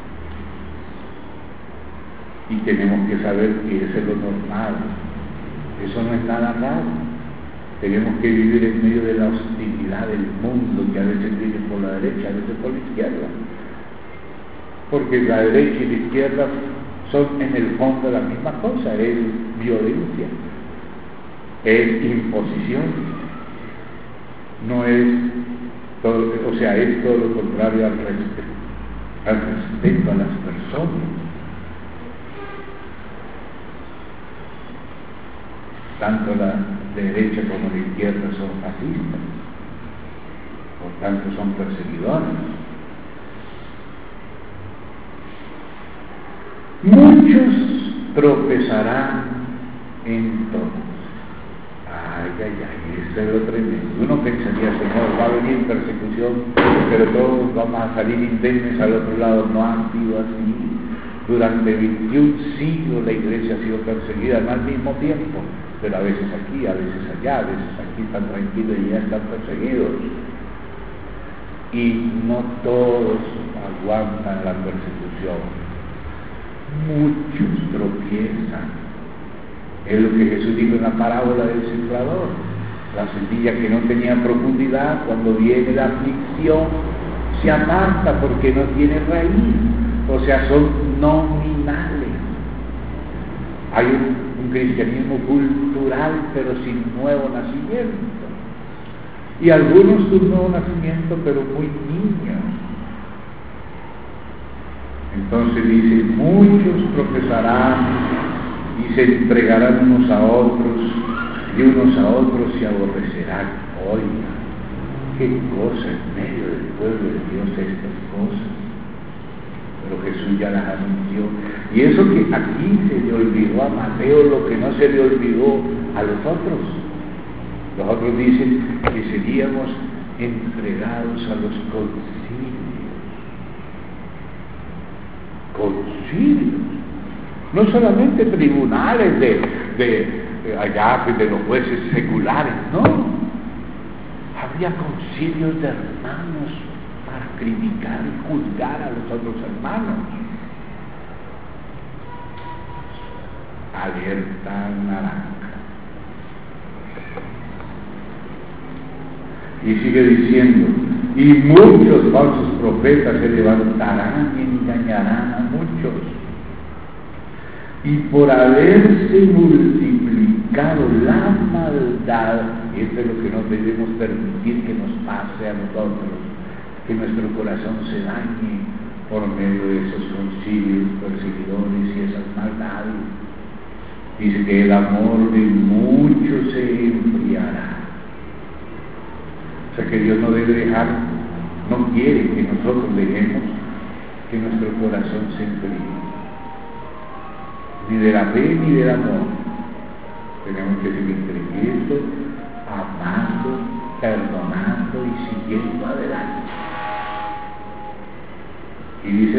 Y tenemos que saber que eso es lo normal, eso no es nada raro. Tenemos que vivir en medio de la hostilidad del mundo, que a veces viene por la derecha, a veces por la izquierda. Porque la derecha y la izquierda son en el fondo la misma cosa, es violencia, es imposición, no es todo, o sea, es todo lo contrario al respeto a las personas. Tanto la derecha como la izquierda son fascistas, por tanto son perseguidores. Muchos tropezarán en todo. Eso es lo tremendo. Uno pensaría, Señor, va a venir persecución, pero todos vamos a salir indemnes al otro lado. No ha sido así. Durante 21 siglos la iglesia ha sido perseguida, no al mismo tiempo, pero a veces aquí, a veces allá, a veces aquí están tranquilos y ya están perseguidos. Y no todos aguantan la persecución. Muchos tropiezan. Es lo que Jesús dijo en la parábola del sembrador. La semilla que no tenía profundidad, cuando viene la aflicción, se aparta porque no tiene raíz. O sea, son nominales. Hay un cristianismo cultural, pero sin nuevo nacimiento. Y algunos un nuevo nacimiento, pero muy niños. Entonces dice, muchos tropezarán y se entregarán unos a otros, y unos a otros se aborrecerán. Oiga, qué cosa en medio del pueblo de Dios estas cosas. Pero Jesús ya las anunció. Y eso que aquí se le olvidó a Mateo, lo que no se le olvidó a los otros. Los otros dicen que seríamos entregados a los concilios. Concilios, no solamente tribunales de allá de los jueces seculares, no, habría concilios de hermanos para criticar y juzgar a los otros hermanos. Alerta naranja. Y sigue diciendo, y muchos falsos profetas se levantarán y engañarán a muchos. Y por haberse multiplicado la maldad, esto es lo que no debemos permitir que nos pase a nosotros, que nuestro corazón se dañe por medio de esos concilios perseguidores y esas maldades. Dice que el amor de muchos se enfriará. O sea que Dios no debe dejar, no quiere que nosotros dejemos que nuestro corazón se enfríe, ni de la fe ni del amor. Tenemos que seguir creyendo, amando, perdonando y siguiendo adelante. Y dice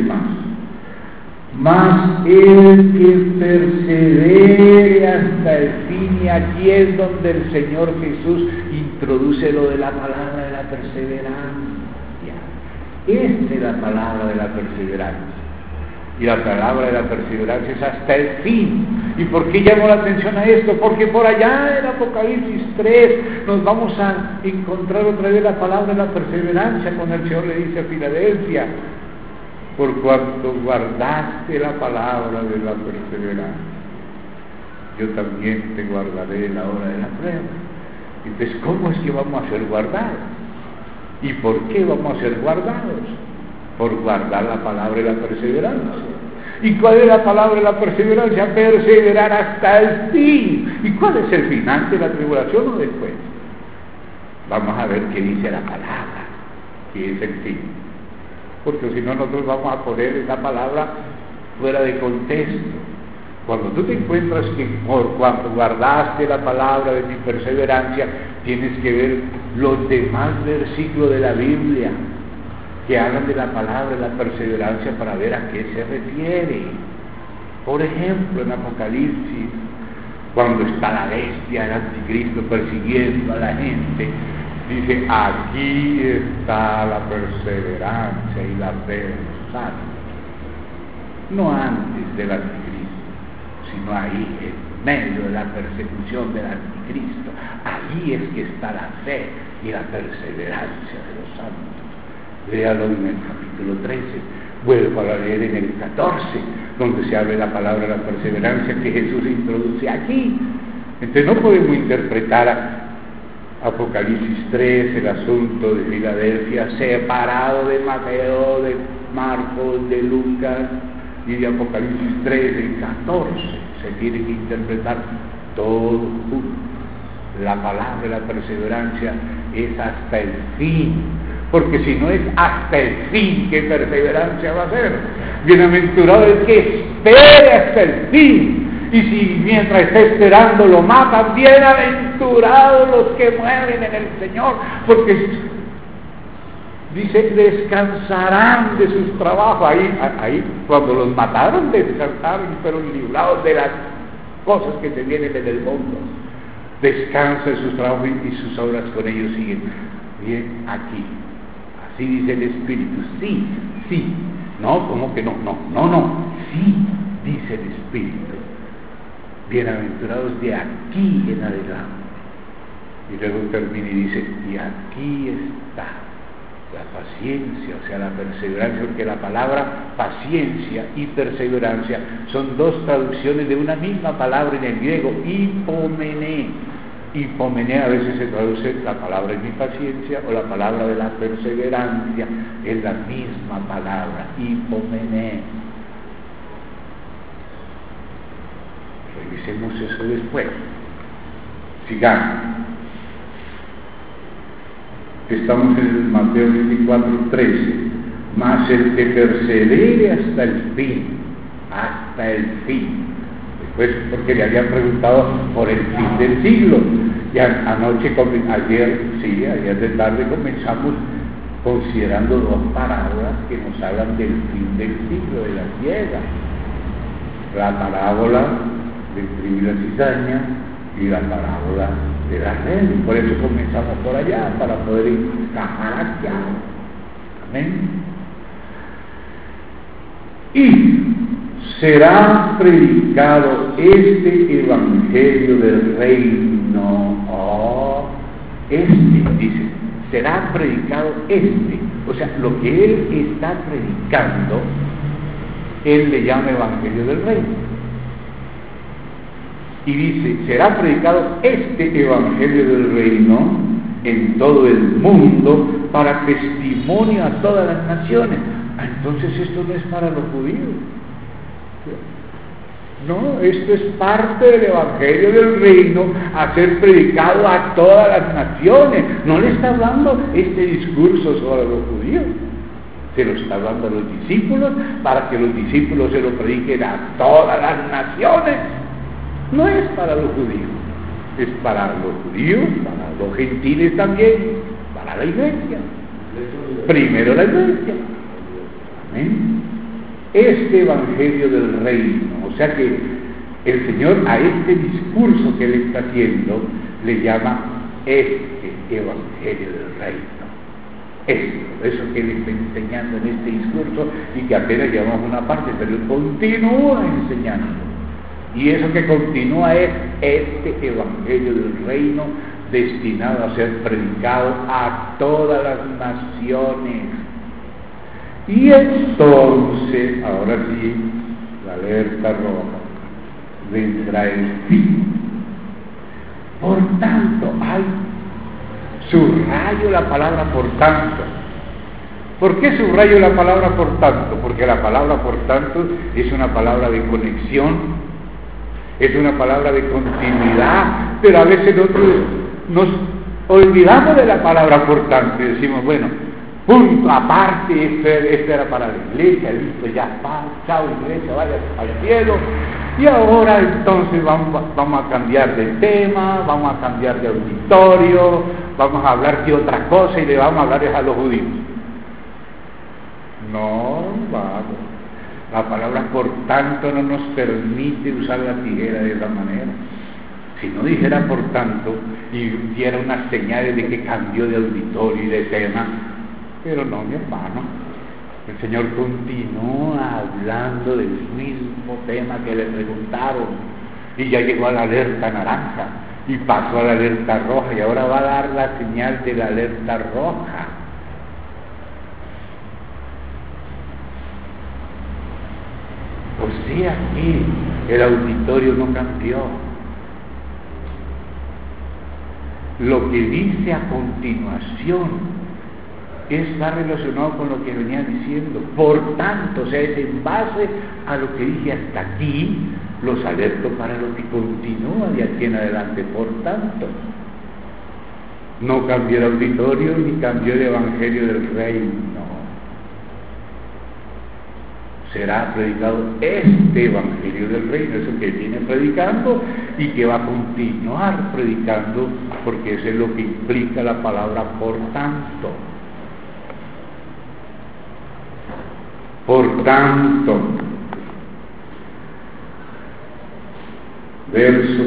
más el que persevere hasta el fin, y aquí es donde el Señor Jesús introduce lo de la palabra de la perseverancia. Esta es la palabra de la perseverancia. Y la palabra de la perseverancia es hasta el fin. ¿Y por qué llamo la atención a esto? Porque por allá en Apocalipsis 3 nos vamos a encontrar otra vez la palabra de la perseverancia, cuando el Señor le dice a Filadelfia: por cuanto guardaste la palabra de la perseverancia, yo también te guardaré en la hora de la prueba. Entonces, ¿cómo es que vamos a ser guardados? ¿Y por qué vamos a ser guardados? Por guardar la palabra de la perseverancia. ¿Y cuál es la palabra de la perseverancia? Perseverar hasta el fin. ¿Y cuál es el final de la tribulación o después? Vamos a ver qué dice la palabra, que es el fin. Porque si no, nosotros vamos a poner esa palabra fuera de contexto. Cuando tú te encuentras que por cuanto guardaste la palabra de mi perseverancia, tienes que ver los demás versículos de la Biblia. que hablan de la palabra, de la perseverancia, para ver a qué se refiere. Por ejemplo, en Apocalipsis, cuando está la bestia, el anticristo, persiguiendo a la gente, dice, aquí está la perseverancia y la fe de los santos. No antes del anticristo, sino ahí, en medio de la persecución del anticristo. Allí es que está la fe y la perseverancia de los santos. Léalo en el capítulo 13, vuelvo a leer en el 14, donde se habla de la palabra de la perseverancia que Jesús introduce aquí. Entonces no podemos interpretar Apocalipsis 3, el asunto de Filadelfia, separado de Mateo, de Marcos, de Lucas y de Apocalipsis 3, el 14. Se tiene que interpretar todo junto. La palabra de la perseverancia es hasta el fin, porque si no es hasta el fin, ¿qué perseverancia va a ser? Bienaventurado el que espere hasta el fin, y si mientras está esperando lo matan, bienaventurados los que mueren en el Señor, porque dice, descansarán de sus trabajos. Ahí cuando los mataron, descansaron y fueron librados de las cosas que se vienen en el mundo. Descansa de sus trabajos y sus obras con ellos siguen. Bien, aquí, así dice el Espíritu. Sí, sí. No, ¿cómo que no? No. Sí, dice el Espíritu. Bienaventurados de aquí en adelante. Y luego termina y dice, y aquí está la paciencia, o sea, la perseverancia, porque la palabra paciencia y perseverancia son dos traducciones de una misma palabra en el griego, hipomené. Hipomené a veces se traduce la palabra en impaciencia o la palabra de la perseverancia, es la misma palabra, hipomené. Revisemos eso después. Sigamos. Estamos en el Mateo 24:13. Mas el que persevere hasta el fin. Después, porque le habían preguntado por el fin del siglo. Y ayer de tarde comenzamos considerando dos parábolas que nos hablan del fin del siglo, de la ciega. La parábola del trigo y la cizaña y la parábola de la red. Por eso comenzamos por allá, para poder encajar acá. Amén. Y será predicado este evangelio del reino. Dice, será predicado o sea, lo que él está predicando, él le llama evangelio del reino. Y dice, será predicado este evangelio del reino en todo el mundo para testimonio a todas las naciones. Entonces esto no es para los judíos. No, esto es parte del evangelio del reino a ser predicado a todas las naciones. No le está hablando este discurso sobre los judíos, se lo está hablando a los discípulos para que los discípulos se lo prediquen a todas las naciones. No es para los judíos, es para los judíos, para los gentiles también, para la iglesia. Primero la iglesia. Amén. Este evangelio del reino, o sea que el Señor a este discurso que Él está haciendo le llama este evangelio del reino. Eso que Él está enseñando en este discurso y que apenas llevamos una parte, pero Él continúa enseñando. Y eso que continúa es este evangelio del reino destinado a ser predicado a todas las naciones. Y entonces, ahora sí, la alerta roja, vendrá el fin. Por tanto, subrayo la palabra por tanto. ¿Por qué subrayo la palabra por tanto? Porque la palabra por tanto es una palabra de conexión, es una palabra de continuidad, pero a veces nosotros nos olvidamos de la palabra por tanto y decimos, bueno, punto aparte, esto era para la iglesia, listo, ya, chao iglesia, vaya al cielo. Y ahora entonces vamos a cambiar de tema, vamos a cambiar de auditorio, vamos a hablar de otra cosa y le vamos a hablar a los judíos. No, vamos. La palabra por tanto no nos permite usar la tijera de esa manera. Si no dijera por tanto y diera unas señales de que cambió de auditorio y de tema, pero no, mi hermano. El Señor continúa hablando del mismo tema que le preguntaron y ya llegó a la alerta naranja y pasó a la alerta roja y ahora va a dar la señal de la alerta roja. O sea que el auditorio no cambió. Lo que dice a continuación está relacionado con lo que venía diciendo. Por tanto, o sea, es en base a lo que dije hasta aquí, los alerto para lo que continúa de aquí en adelante. Por tanto, no cambió el auditorio ni cambió el evangelio del reino. Será predicado este evangelio del reino, eso que viene predicando y que va a continuar predicando, porque eso es lo que implica la palabra por tanto. Por tanto, verso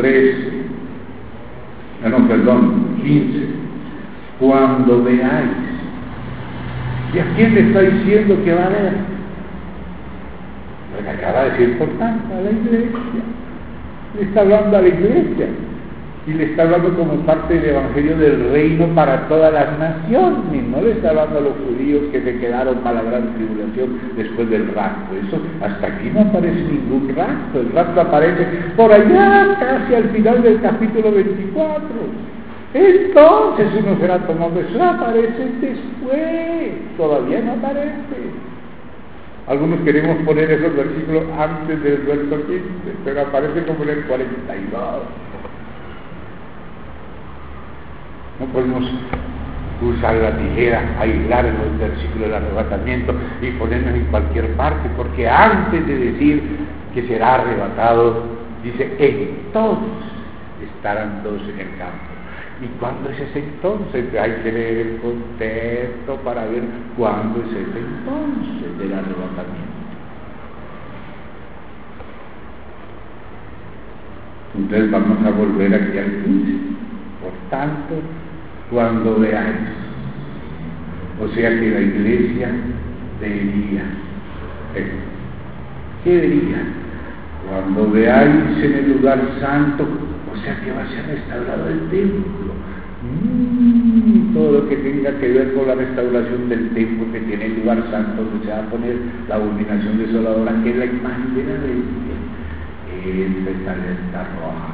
15, cuando veáis, ¿y a quién le está diciendo que va a ver? Porque acaba de decir por tanto a la iglesia, le está hablando a la iglesia y le está hablando como parte del evangelio del reino para todas las naciones, no le está hablando a los judíos que se quedaron para la gran tribulación después del rapto. Eso hasta aquí no aparece ningún rapto, el rapto aparece por allá casi al final del capítulo 24. Entonces uno será tomado, eso aparece después, todavía no aparece. Algunos queremos poner esos versículos antes del verso 15, pero aparece como en el 42. No podemos usar la tijera, aislar en los versículos del arrebatamiento y ponernos en cualquier parte, porque antes de decir que será arrebatado, dice, entonces estarán dos en el campo. ¿Y cuándo es ese entonces? Hay que leer el contexto para ver cuándo es ese entonces del arrebatamiento. Entonces vamos a volver aquí al 15. Por tanto, cuando veáis, o sea que la iglesia vería, ¿qué vería? Cuando veáis en el lugar santo, o sea que va a ser restaurado el templo. Todo lo que tenga que ver con la restauración del templo, que tiene el lugar santo, donde se va a poner la abominación desoladora, que es la imagen de la bestia. Esa es la alerta roja.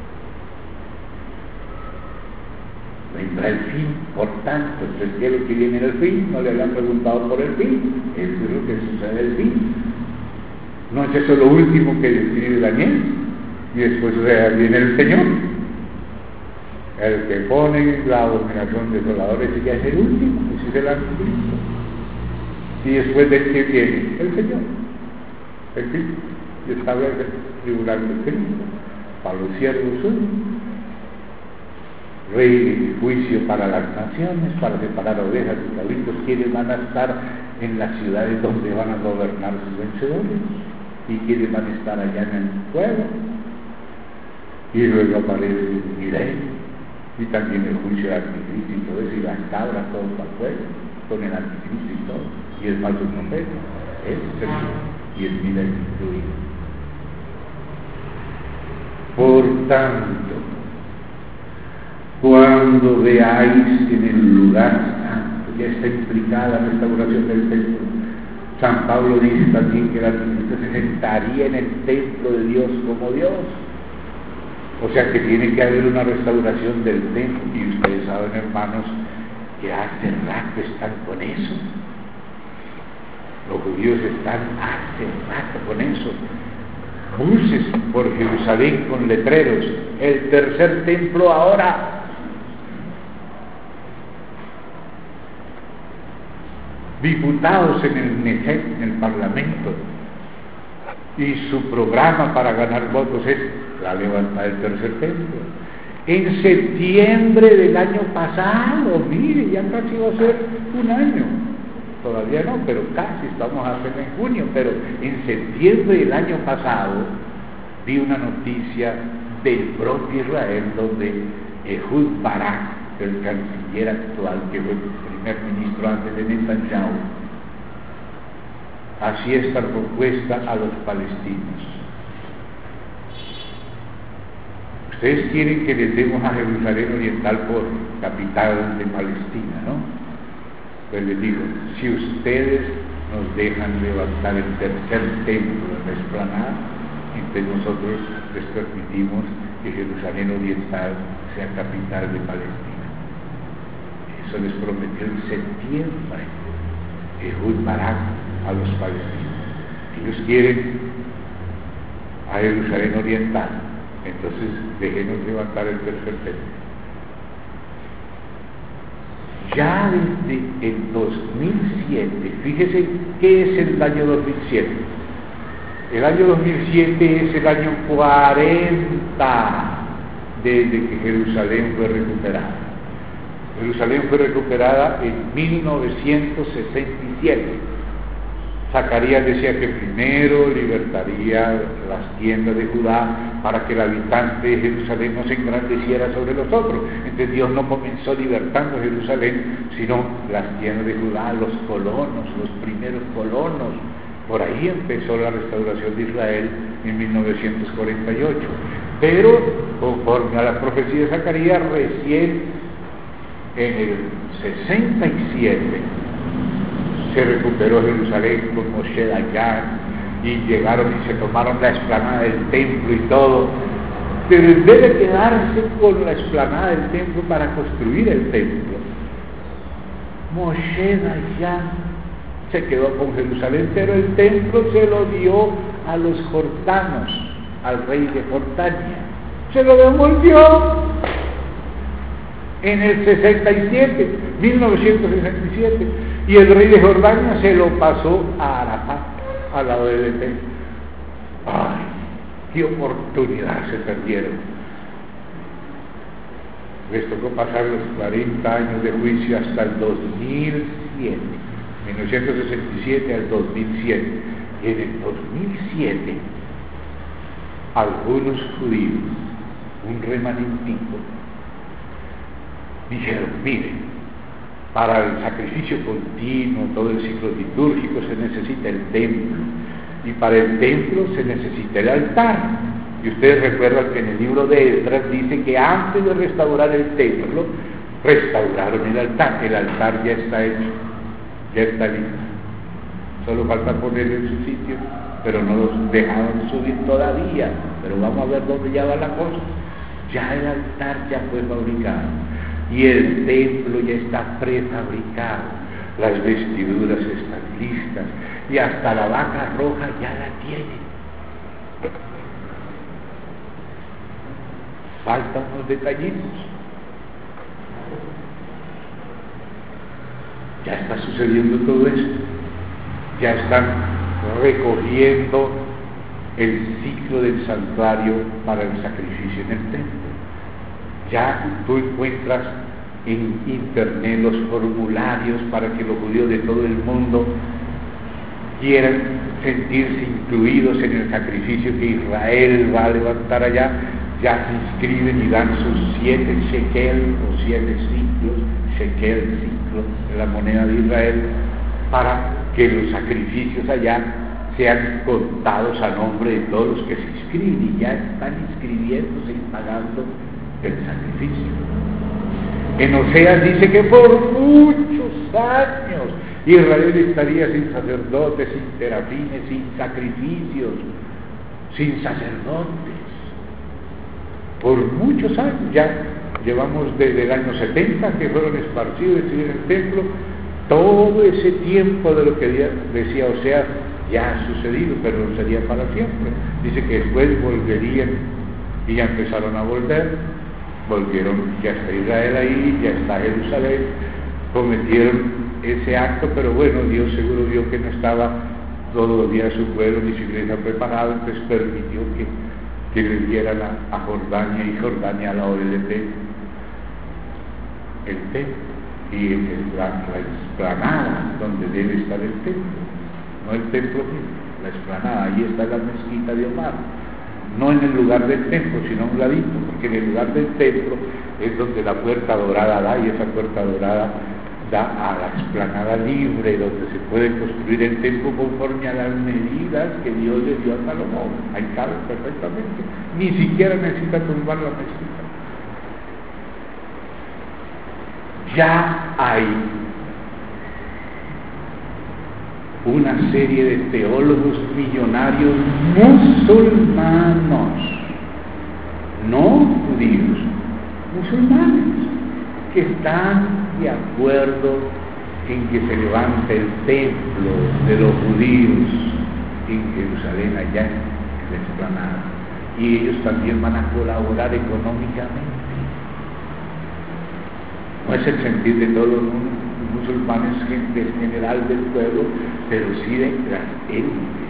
Vendrá el fin, por tanto, entonces ¿qué es lo que viene en el fin? No le habían preguntado por el fin, eso es lo que sucede en el fin. No es eso lo último que describe Daniel, y después viene el Señor, el que pone la abominación desoladora, ese ya es el último, ese es el anticristo. Y después del que viene el Señor, el Cristo, y establece el tribunal del Cristo para los siervos suyos, rey de juicio para las naciones, para separar ovejas y cabritos, quienes van a estar en las ciudades donde van a gobernar sus vencedores y quienes van a estar allá en el pueblo. Y luego aparece el milenio y también el juicio del anticristo y todo eso, y las cabras, todo para el pueblo, con el anticristo y todo, y el falso profeta, y el milenio incluido. Por tanto, cuando veáis en el lugar santo, ya está implicada la restauración del templo. San Pablo dice también que el anticristo se sentaría en el templo de Dios como Dios. O sea que tiene que haber una restauración del templo, y ustedes saben, hermanos, que hace rato están con eso. Los judíos están hace rato con eso. Buses por Jerusalén con letreros, el tercer templo ahora. Diputados en el Neset, en el Parlamento, y su programa para ganar votos es la levantada del tercer templo. En septiembre del año pasado, mire, ya casi va a ser un año, todavía no, pero casi estamos apenas en junio, pero en septiembre del año pasado vi una noticia del propio Israel donde Ehud Barak, el canciller actual, que fue el primer ministro antes de Netanyahu, hacía esta propuesta a los palestinos. Ustedes quieren que les demos a Jerusalén Oriental por capital de Palestina, ¿no? Pues les digo, si ustedes nos dejan levantar el tercer templo en la explanada, entonces nosotros les permitimos que Jerusalén Oriental sea capital de Palestina. Eso les prometió en septiembre Ehud Barak a los palestinos. Ellos quieren a Jerusalén Oriental, entonces déjenos levantar el tercer templo. Ya desde el 2007, fíjese qué es el año 2007. El año 2007 es el año 40 desde que Jerusalén fue recuperada. Jerusalén fue recuperada en 1967. Zacarías decía que primero libertaría las tiendas de Judá para que el habitante de Jerusalén no se engrandeciera sobre los otros. Entonces Dios no comenzó libertando Jerusalén, sino las tiendas de Judá, los colonos, los primeros colonos. Por ahí empezó la restauración de Israel en 1948. Pero, conforme a la profecía de Zacarías, recién en el 67 se recuperó Jerusalén con Moshe Dayan, y llegaron y se tomaron la explanada del templo y todo. Pero en vez de quedarse con la explanada del templo para construir el templo, Moshe Dayan se quedó con Jerusalén, pero el templo se lo dio a los jordanos, al rey de Jordania. Se lo devolvió en el 1967, y el rey de Jordania se lo pasó a Arafat, al lado del templo. ¡Ay, qué oportunidad se perdieron! Les tocó pasar los 40 años de juicio hasta el 2007, 1967 al 2007. Y en el 2007, algunos judíos, un remanentico, dijeron: miren, para el sacrificio continuo, todo el ciclo litúrgico, se necesita el templo, y para el templo se necesita el altar. Y ustedes recuerdan que en el libro de Esdras dice que antes de restaurar el templo, restauraron el altar. El altar ya está hecho, ya está listo, solo falta ponerlo en su sitio, pero no los dejaron subir todavía. Pero vamos a ver dónde ya va la cosa. Ya el altar ya fue fabricado y el templo ya está prefabricado, las vestiduras están listas y hasta la vaca roja ya la tienen. Faltan unos detallitos. Ya está sucediendo todo esto. Ya están recogiendo el ciclo del santuario para el sacrificio en el templo. Ya tú encuentras en internet los formularios para que los judíos de todo el mundo quieran sentirse incluidos en el sacrificio que Israel va a levantar allá. Ya se inscriben y dan sus 7 shekel o 7 ciclos, shekel ciclo de la moneda de Israel, para que los sacrificios allá sean contados a nombre de todos los que se inscriben, y ya están inscribiéndose y pagando el sacrificio. En Oseas dice que por muchos años Israel estaría sin sacerdotes, sin terafines, sin sacrificios, sin sacerdotes. Por muchos años, ya llevamos desde el año 70 que fueron esparcidos en el templo. Todo ese tiempo de lo que decía Oseas ya ha sucedido, pero no sería para siempre. Dice que después volverían, y ya empezaron a volvieron, ya está Israel ahí, ya está Jerusalén, cometieron ese acto, pero bueno, Dios seguro vio que no estaba todos los días su pueblo ni su iglesia preparado, entonces permitió que le dieran a Jordania, y Jordania a la OLP el templo. y la explanada donde debe estar el templo, no el templo mismo, la explanada. Ahí está la mezquita de Omar, no en el lugar del templo, sino a un ladito, porque en el lugar del templo es donde la puerta dorada da, y esa puerta dorada da a la explanada libre, donde se puede construir el templo conforme a las medidas que Dios le dio a Salomón. Ahí cabe perfectamente, ni siquiera necesita tumbar la mezquita. Ya hay una serie de teólogos millonarios musulmanos, no judíos, musulmanes, que están de acuerdo en que se levante el templo de los judíos en Jerusalén, allá en la explanada, y ellos también van a colaborar económicamente. No es el sentir de todos los musulmanes en general del pueblo, pero sí de las élites.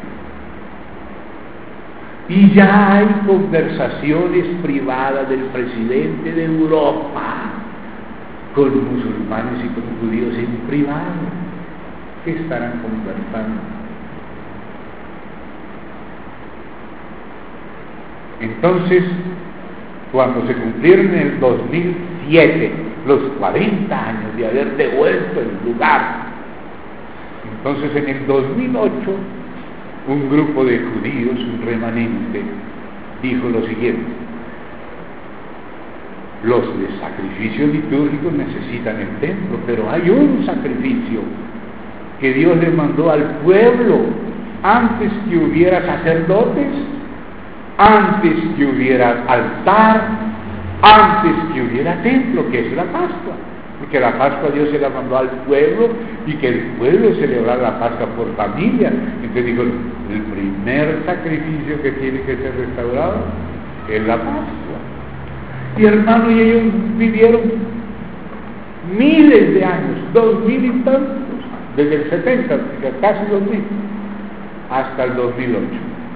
Y ya hay conversaciones privadas del presidente de Europa con musulmanes y con judíos en privado. ¿Qué estarán conversando? Entonces, cuando se cumplieron en el 2007 los 40 años de haber devuelto el lugar, entonces en el 2008 un grupo de judíos, un remanente, dijo lo siguiente: los de sacrificios litúrgicos necesitan el templo, pero hay un sacrificio que Dios le mandó al pueblo antes que hubiera sacerdotes, antes que hubiera altar, antes que hubiera templo, que es la Pascua. Porque la Pascua Dios se la mandó al pueblo, y que el pueblo celebrara la Pascua por familia. Entonces dijo, el primer sacrificio que tiene que ser restaurado es la Pascua. Y hermano, y ellos vivieron miles de años, 2000 y tantos, desde el 70, casi 2000, hasta el 2008.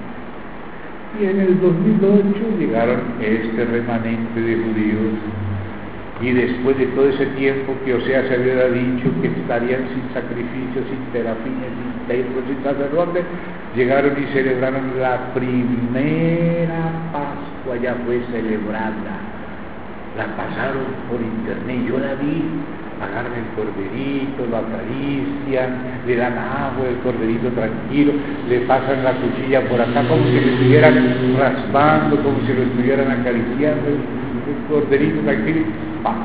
Y en el 2008 llegaron este remanente de judíos, y después de todo ese tiempo que Oseas se había dicho que estarían sin sacrificios, sin terafines, sin templos, sin sacerdotes, llegaron y celebraron la primera Pascua. Ya fue celebrada, la pasaron por internet, yo la vi. Agarran el corderito, lo acarician, le dan agua, el corderito tranquilo, le pasan la cuchilla por acá como si lo estuvieran raspando, como si lo estuvieran acariciando, el corderito tranquilo, ¡pam!,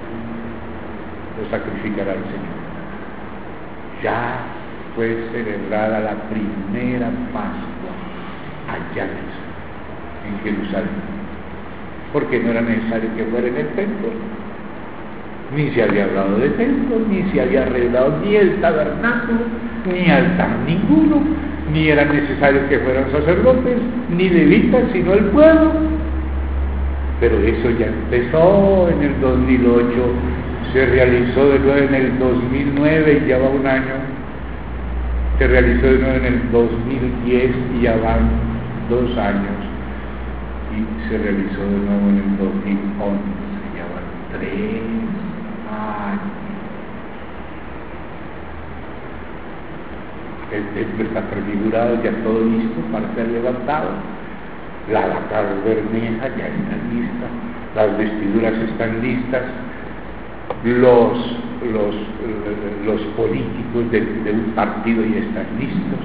lo sacrificará el Señor. Ya fue celebrada la primera Pascua allá en Jerusalén, porque no era necesario que fuera en el templo. Ni se había hablado de templo, ni se había arreglado ni el tabernáculo, ni altar ninguno, ni era necesario que fueran sacerdotes, ni levitas, sino el pueblo. Pero eso ya empezó en el 2008, se realizó de nuevo en el 2009, y ya va un año, se realizó de nuevo en el 2010, y ya van 2 años, y se realizó de nuevo en el 2011, ya van 3 años. El templo está prefigurado, ya todo listo para ser levantado. La laca bermeja ya está lista, las vestiduras están listas, los políticos de un partido ya están listos.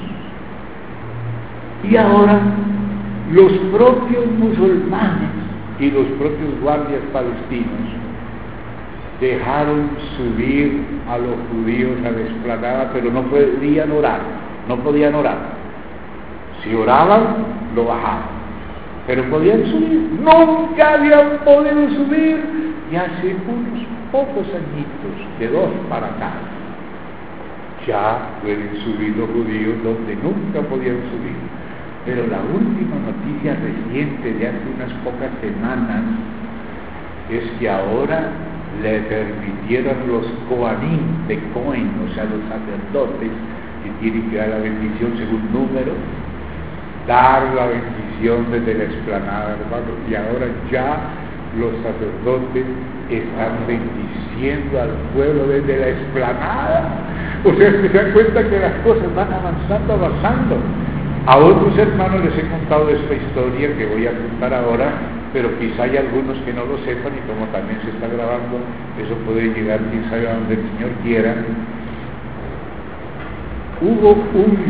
Y ahora los propios musulmanes y los propios guardias palestinos dejaron subir a los judíos a la explanada, pero no podían orar, Si oraban, lo bajaban, pero podían subir. Nunca habían podido subir, y hace unos pocos añitos, de 2 para acá, ya pueden subir los judíos donde nunca podían subir. Pero la última noticia reciente de hace unas pocas semanas es que ahora le permitieron los Coanim de Cohen, o sea, los sacerdotes que tienen que dar la bendición según número, dar la bendición desde la explanada, hermano. Y ahora ya los sacerdotes están bendiciendo al pueblo desde la explanada. O sea, que se dan cuenta que las cosas van avanzando. A otros hermanos les he contado esta historia que voy a contar ahora, pero quizá hay algunos que no lo sepan, y como también se está grabando, eso puede llegar, quién sabe, a donde el Señor quiera. Hubo un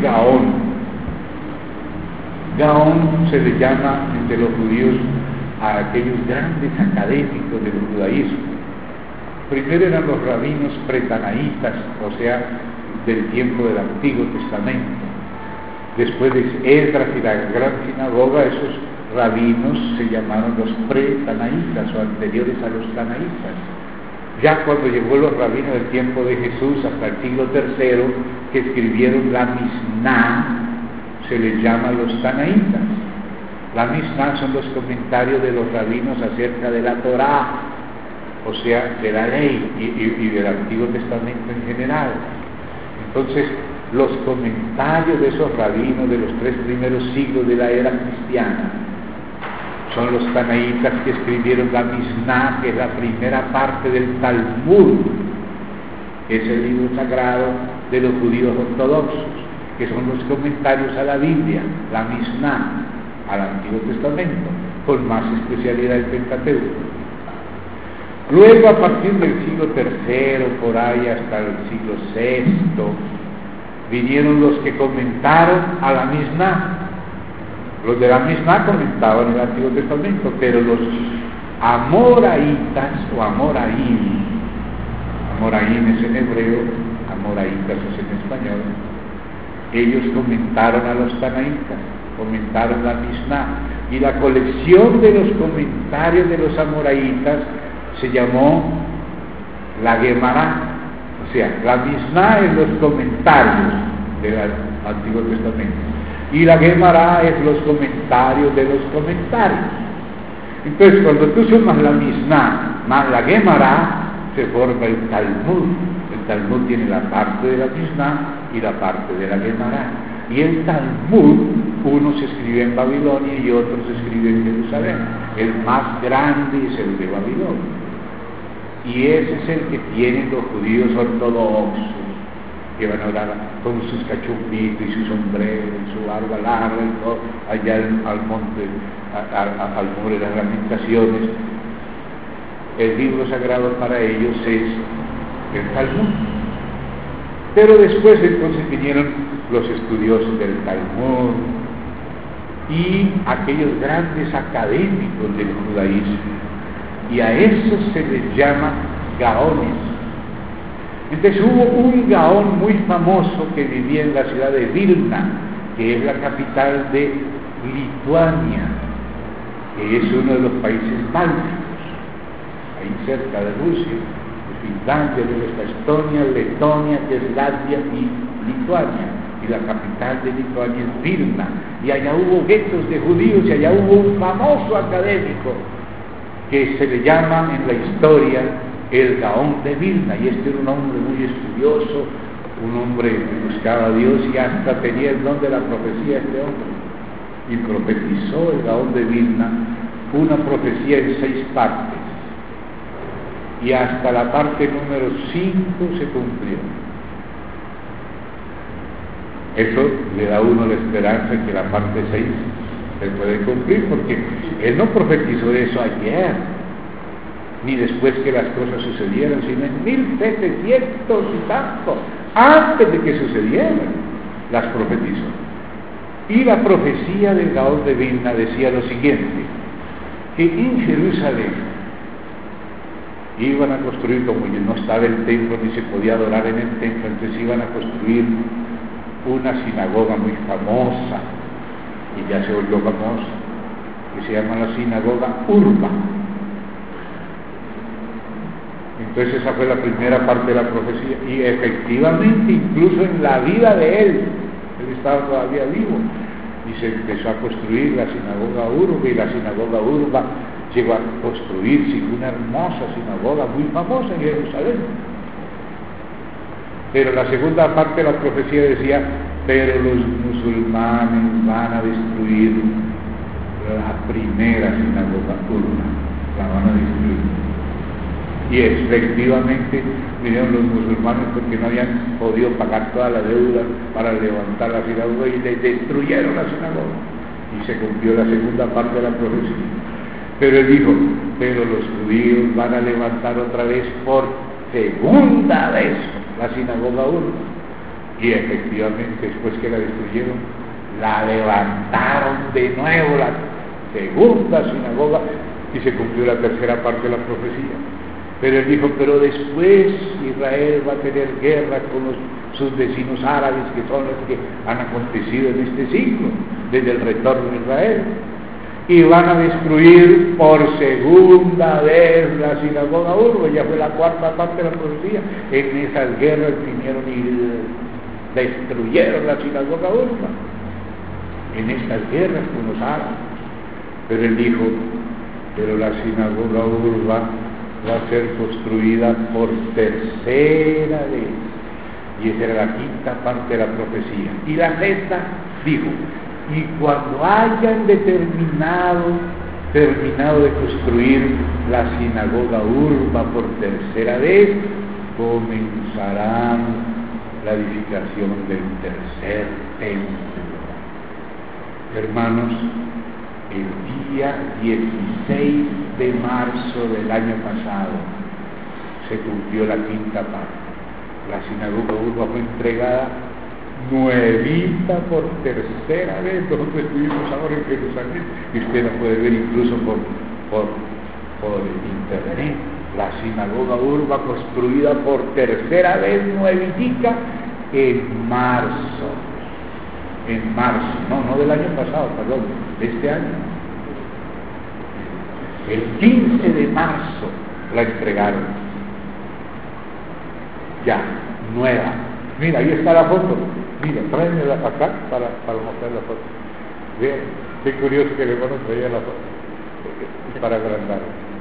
Gaón se le llama entre los judíos a aquellos grandes académicos del judaísmo. Primero eran los rabinos pretanaitas, o sea, del tiempo del Antiguo Testamento. Después de Esdras y la gran sinagoga, esos rabinos se llamaron los pretanaitas o anteriores a los tanaítas. Ya cuando llegó los rabinos del tiempo de Jesús hasta el siglo III, que escribieron la Misná, se les llama los tanaítas. La Misná son los comentarios de los rabinos acerca de la Torá, o sea, de la ley y del Antiguo Testamento en general. Entonces, los comentarios de esos rabinos de los 3 primeros siglos de la era cristiana son los tanaítas, que escribieron la Misná, que es la primera parte del Talmud, que es el libro sagrado de los judíos ortodoxos, que son los comentarios a la Biblia, la Misná, al Antiguo Testamento, con más especialidad el Pentateuco. Luego, a partir del siglo III, por ahí hasta el siglo VI, vinieron los que comentaron a la Misná. Los de la Misná comentaban el Antiguo Testamento, pero los amoraitas o amoraín es en hebreo, amoraitas es en español, ellos comentaron a los tanaítas, comentaron la Misná, y la colección de los comentarios de los amoraitas se llamó la Guemará. O sea, la Misná es los comentarios del Antiguo Testamento y la Guemará es los comentarios de los comentarios. Entonces, cuando tú sumas la Misná más la Guemará, se forma el Talmud. El Talmud tiene la parte de la Misná y la parte de la Guemará. Y el Talmud, uno se escribe en Babilonia y otro se escribe en Jerusalén. El más grande es el de Babilonia. Y ese es el que tienen los judíos ortodoxos, que van a orar con sus cachumbitos y su sombrero, y su barba larga y todo, allá al monte, al muro de las lamentaciones. El libro sagrado para ellos es el Talmud. Pero después entonces vinieron los estudiosos del Talmud y aquellos grandes académicos del judaísmo, y a esos se les llama gaones. Entonces hubo un gaón muy famoso que vivía en la ciudad de Vilna, que es la capital de Lituania, que es uno de los países bálticos, ahí cerca de Rusia, de Finlandia, de Estonia, Letonia, que es Latvia y Lituania, y la capital de Lituania es Vilna, y allá hubo guetos de judíos, y allá hubo un famoso académico que se le llama en la historia el Gaón de Vilna, y este era un hombre muy estudioso, un hombre que buscaba a Dios, y hasta tenía el don de la profecía este hombre, y profetizó el Gaón de Vilna una profecía en 6 partes, y hasta la parte número 5 se cumplió. Eso le da a uno la esperanza de que la parte 6 se puede cumplir, porque él no profetizó eso ayer, ni después que las cosas sucedieran, sino en 1700 y tanto, antes de que sucedieran, las profetizó. Y la profecía del Gaón de Vilna decía lo siguiente, que en Jerusalén iban a construir, como ya no estaba el templo ni se podía adorar en el templo, entonces iban a construir una sinagoga muy famosa, y ya se volvió famosa, que se llama la sinagoga Urba. Entonces esa fue la primera parte de la profecía, y efectivamente incluso en la vida de él estaba todavía vivo, y se empezó a construir la sinagoga Urba, y la sinagoga Urba llegó a construirse una hermosa sinagoga muy famosa en Jerusalén. Pero la segunda parte de la profecía decía, pero los musulmanes van a destruir la primera sinagoga Urba, la van a destruir. Y efectivamente vinieron los musulmanes porque no habían podido pagar toda la deuda para levantar la sinagoga y les destruyeron la sinagoga. Y se cumplió la segunda parte de la profecía. Pero él dijo, pero los judíos van a levantar otra vez por segunda vez la sinagoga urba. Y efectivamente, después que la destruyeron, la levantaron de nuevo, la segunda sinagoga, y se cumplió la tercera parte de la profecía. Pero él dijo, pero después Israel va a tener guerra con sus vecinos árabes, que son los que han acontecido en este siglo, desde el retorno de Israel. Y van a destruir por segunda vez la sinagoga urba, ya fue la cuarta parte de la profecía. En esas guerras vinieron y destruyeron la sinagoga urba, en estas guerras con los árabes. Pero él dijo, pero la sinagoga urba va a ser construida por tercera vez, y esa era la quinta parte de la profecía. Y la sexta dijo, y cuando hayan terminado de construir la sinagoga urba por tercera vez, comenzarán la edificación del tercer templo. Hermanos, el día 16 de marzo del año pasado se cumplió la quinta parte. La sinagoga urba fue entregada nuevita por tercera vez. Nosotros estuvimos ahora en Jerusalén y usted la puede ver incluso por internet. La sinagoga urba construida por tercera vez nuevitica en marzo, no del año pasado, perdón, de este año. El 15 de marzo la entregaron, ya, nueva. Mira, ahí está la foto. Mira, tráemela acá para mostrar la foto. Vean, qué curioso que el hermano traía la foto para agrandar.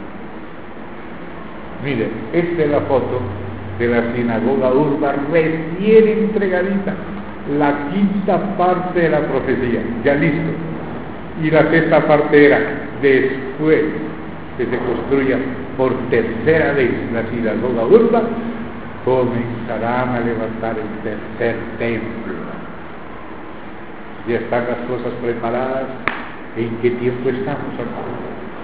Miren, esta es la foto de la sinagoga urba recién entregadita, la quinta parte de la profecía, ya listo. Y la sexta parte era, después que se construya por tercera vez la sinagoga urba, comenzarán a levantar el tercer templo. Ya están las cosas preparadas. ¿En qué tiempo estamos, hermanos?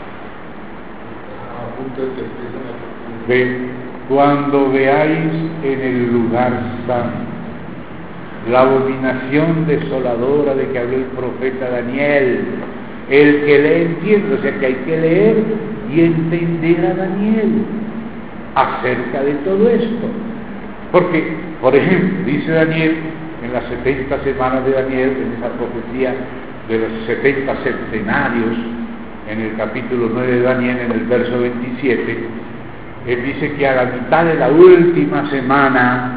A punto de que empiecen a... Ven, cuando veáis en el lugar santo la abominación desoladora de que habló el profeta Daniel, el que lee entiende, o sea que hay que leer y entender a Daniel acerca de todo esto. Porque, por ejemplo, dice Daniel, en las 70 semanas de Daniel, en esa profecía de los 70 centenarios, en el capítulo 9 de Daniel, en el verso 27, él dice que a la mitad de la última semana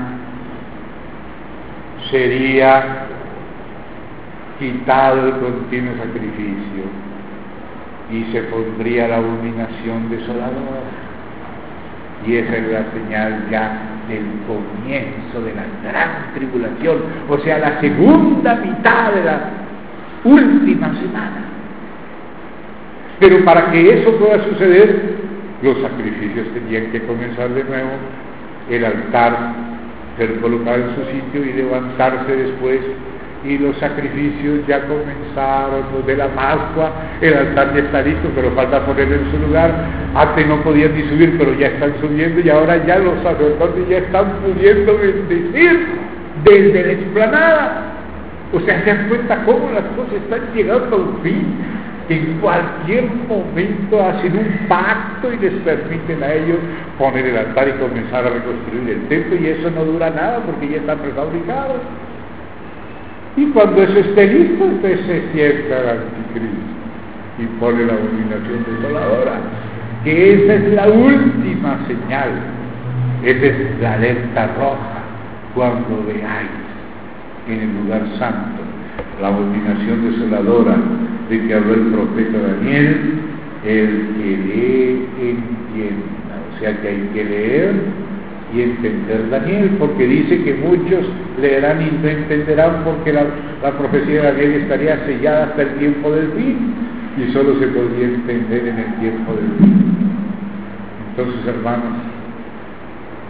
sería quitado el continuo sacrificio y se pondría la abominación desoladora. Y esa es la señal ya del comienzo de la gran tribulación, o sea, la segunda mitad de la última semana. Pero para que eso pueda suceder, los sacrificios tenían que comenzar de nuevo, el altar ser colocado en su sitio y levantarse después, y los sacrificios ya comenzaron, los de la Pascua, el altar ya está listo, pero falta ponerlo en su lugar. Antes no podían ni subir, pero ya están subiendo, y ahora ya los sacerdotes ya están pudiendo bendecir desde la explanada. O sea, se dan cuenta cómo las cosas están llegando a un fin. En cualquier momento hacen un pacto y les permiten a ellos poner el altar y comenzar a reconstruir el templo, y eso no dura nada porque ya está prefabricado. Y cuando eso esté listo, entonces se sienta el anticristo y pone la abominación desoladora, que esa es la última señal, esa es la alerta roja. Cuando veáis en el lugar santo la abominación desoladora de que habló el profeta Daniel, el que lee entienda. O sea que hay que leer y entender Daniel, porque dice que muchos leerán y no entenderán, porque la profecía de Daniel estaría sellada hasta el tiempo del fin, y solo se podría entender en el tiempo del fin. Entonces, hermanos,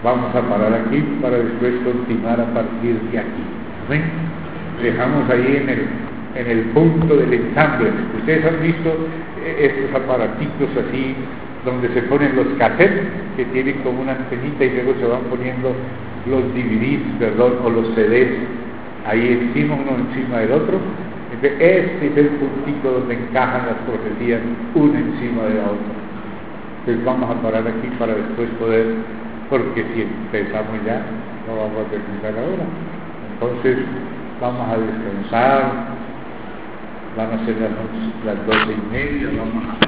Vamos a parar aquí para después continuar a partir de aquí. ¿Ven? Dejamos ahí en el punto del ensamble. Ustedes han visto estos aparatitos así, donde se ponen los cassettes, que tienen como una antenita y luego se van poniendo los DVDs, perdón, o los CDs, ahí encima, uno encima del otro. Entonces, este es el puntito donde encajan las profecías, una encima de la otra. Entonces vamos a parar aquí para después poder, porque si empezamos ya, no vamos a terminar ahora. Entonces vamos a descansar, van a ser las 12:30, vamos a